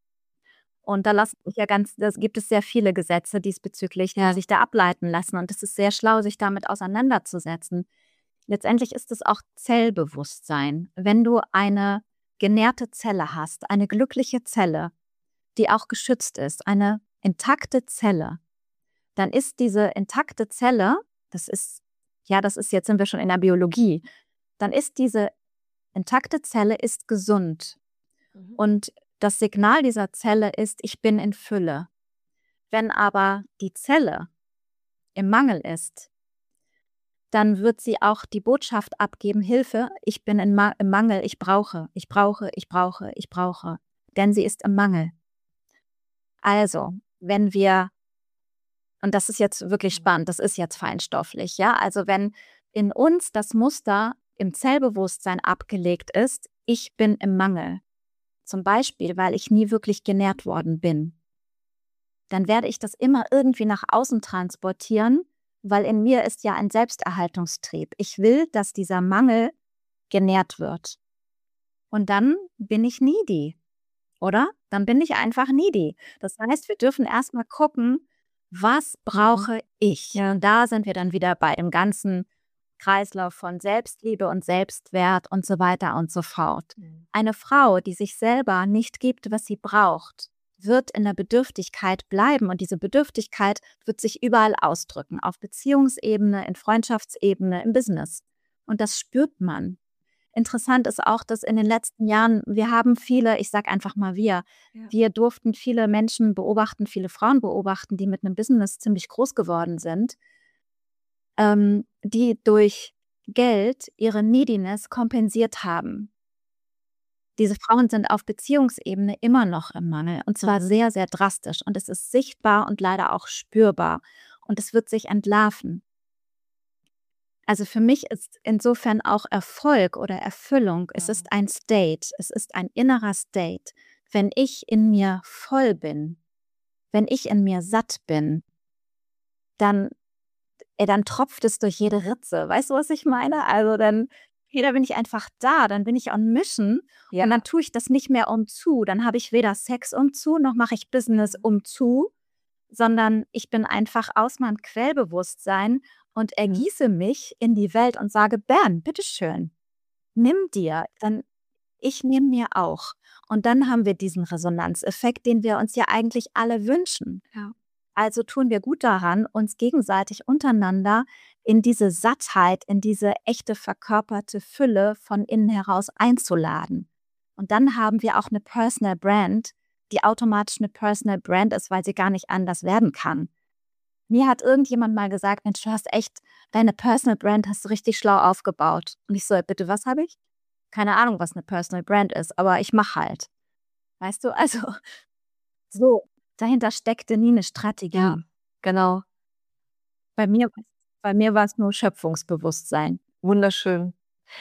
Und da lassen sich ja ganz das gibt es sehr viele Gesetze diesbezüglich, die sich da ableiten lassen. Und es ist sehr schlau, sich damit auseinanderzusetzen. Letztendlich ist es auch Zellbewusstsein. Wenn du eine genährte Zelle hast, eine glückliche Zelle, die auch geschützt ist, eine intakte Zelle, dann ist diese intakte Zelle das ist ja, das ist jetzt sind wir schon in der Biologie. Dann ist diese intakte Zelle ist gesund. Mhm. Und das Signal dieser Zelle ist: „Ich bin in Fülle.“ Wenn aber die Zelle im Mangel ist dann wird sie auch die Botschaft abgeben: „Hilfe, ich bin in Ma im Mangel, ich brauche, ich brauche, ich brauche, ich brauche.“ Denn sie ist im Mangel. Also, wenn wir, und das ist jetzt wirklich spannend, das ist jetzt feinstofflich, ja, also wenn in uns das Muster im Zellbewusstsein abgelegt ist, ich bin im Mangel, zum Beispiel, weil ich nie wirklich genährt worden bin, dann werde ich das immer irgendwie nach außen transportieren, weil in mir ist ja ein Selbsterhaltungstrieb. Ich will, dass dieser Mangel genährt wird. Und dann bin ich needy, oder? Dann bin ich einfach needy. Das heißt, wir dürfen erstmal gucken, was brauche ich? Ja. Und da sind wir dann wieder bei dem ganzen Kreislauf von Selbstliebe und Selbstwert und so weiter und so fort. Mhm. Eine Frau, die sich selber nicht gibt, was sie braucht, wird in der Bedürftigkeit bleiben und diese Bedürftigkeit wird sich überall ausdrücken, auf Beziehungsebene, in Freundschaftsebene, im Business. Und das spürt man. Interessant ist auch, dass in den letzten Jahren, wir haben viele, ich sage einfach mal wir, Ja. wir durften viele Menschen beobachten, viele Frauen beobachten, die mit einem Business ziemlich groß geworden sind, ähm, die durch Geld ihre Neediness kompensiert haben. Diese Frauen sind auf Beziehungsebene immer noch im Mangel und zwar sehr, sehr drastisch und es ist sichtbar und leider auch spürbar und es wird sich entlarven. Also für mich ist insofern auch Erfolg oder Erfüllung, es ist ein State, es ist ein innerer State. Wenn ich in mir voll bin, wenn ich in mir satt bin, dann, ey, dann tropft es durch jede Ritze. Weißt du, was ich meine? Also dann, hey, da bin ich einfach da, dann bin ich on Mission Ja. und dann tue ich das nicht mehr um zu. Dann habe ich weder Sex um zu, noch mache ich Business um zu, sondern ich bin einfach aus meinem Quellbewusstsein und ergieße mich in die Welt und sage, Bern, bitteschön, nimm dir, dann ich nehme mir auch. Und dann haben wir diesen Resonanzeffekt, den wir uns ja eigentlich alle wünschen. Ja. Also tun wir gut daran, uns gegenseitig untereinander in diese Sattheit, in diese echte verkörperte Fülle von innen heraus einzuladen. Und dann haben wir auch eine Personal Brand, die automatisch eine Personal Brand ist, weil sie gar nicht anders werden kann. Mir hat irgendjemand mal gesagt, Mensch, du hast echt, deine Personal Brand hast du richtig schlau aufgebaut. Und ich so, bitte, was habe ich? Keine Ahnung, was eine Personal Brand ist, aber ich mache halt. Weißt du, also so, dahinter steckte nie eine Strategie. Ja, genau. Bei mir, bei mir war es nur Schöpfungsbewusstsein. Wunderschön.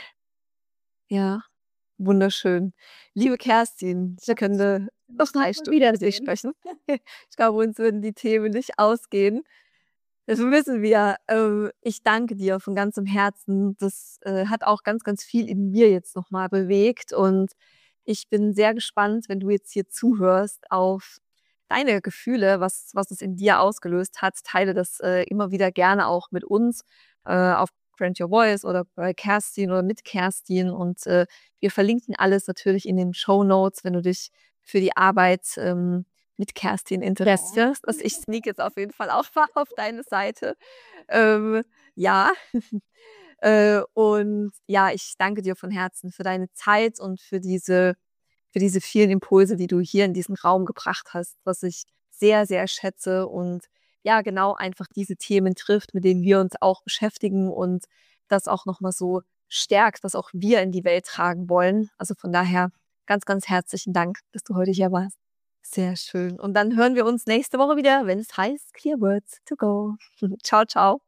Ja, wunderschön. Liebe Kerstin, ich könnte noch drei Stunden mit dir sprechen. Ich glaube, uns würden die Themen nicht ausgehen. Das wissen wir. Ähm, ich danke dir von ganzem Herzen. Das äh, hat auch ganz, ganz viel in mir jetzt nochmal bewegt. Und ich bin sehr gespannt, wenn du jetzt hier zuhörst, auf deine Gefühle, was, was es in dir ausgelöst hat. Teile das äh, immer wieder gerne auch mit uns äh, auf Grant Your Voice oder bei Kerstin oder mit Kerstin. Und äh, wir verlinken alles natürlich in den Shownotes, wenn du dich für die Arbeit ähm, mit Kerstin interessierst. Also ich sneak jetzt auf jeden Fall auch mal auf deine Seite. Ähm, ja. äh, und ja, ich danke dir von Herzen für deine Zeit und für diese, für diese vielen Impulse, die du hier in diesen Raum gebracht hast, was ich sehr, sehr schätze und ja, genau einfach diese Themen trifft, mit denen wir uns auch beschäftigen und das auch nochmal so stärkt, was auch wir in die Welt tragen wollen. Also von daher ganz, ganz herzlichen Dank, dass du heute hier warst. Sehr schön. Und dann hören wir uns nächste Woche wieder, wenn es heißt Clear Words to Go. Ciao, ciao.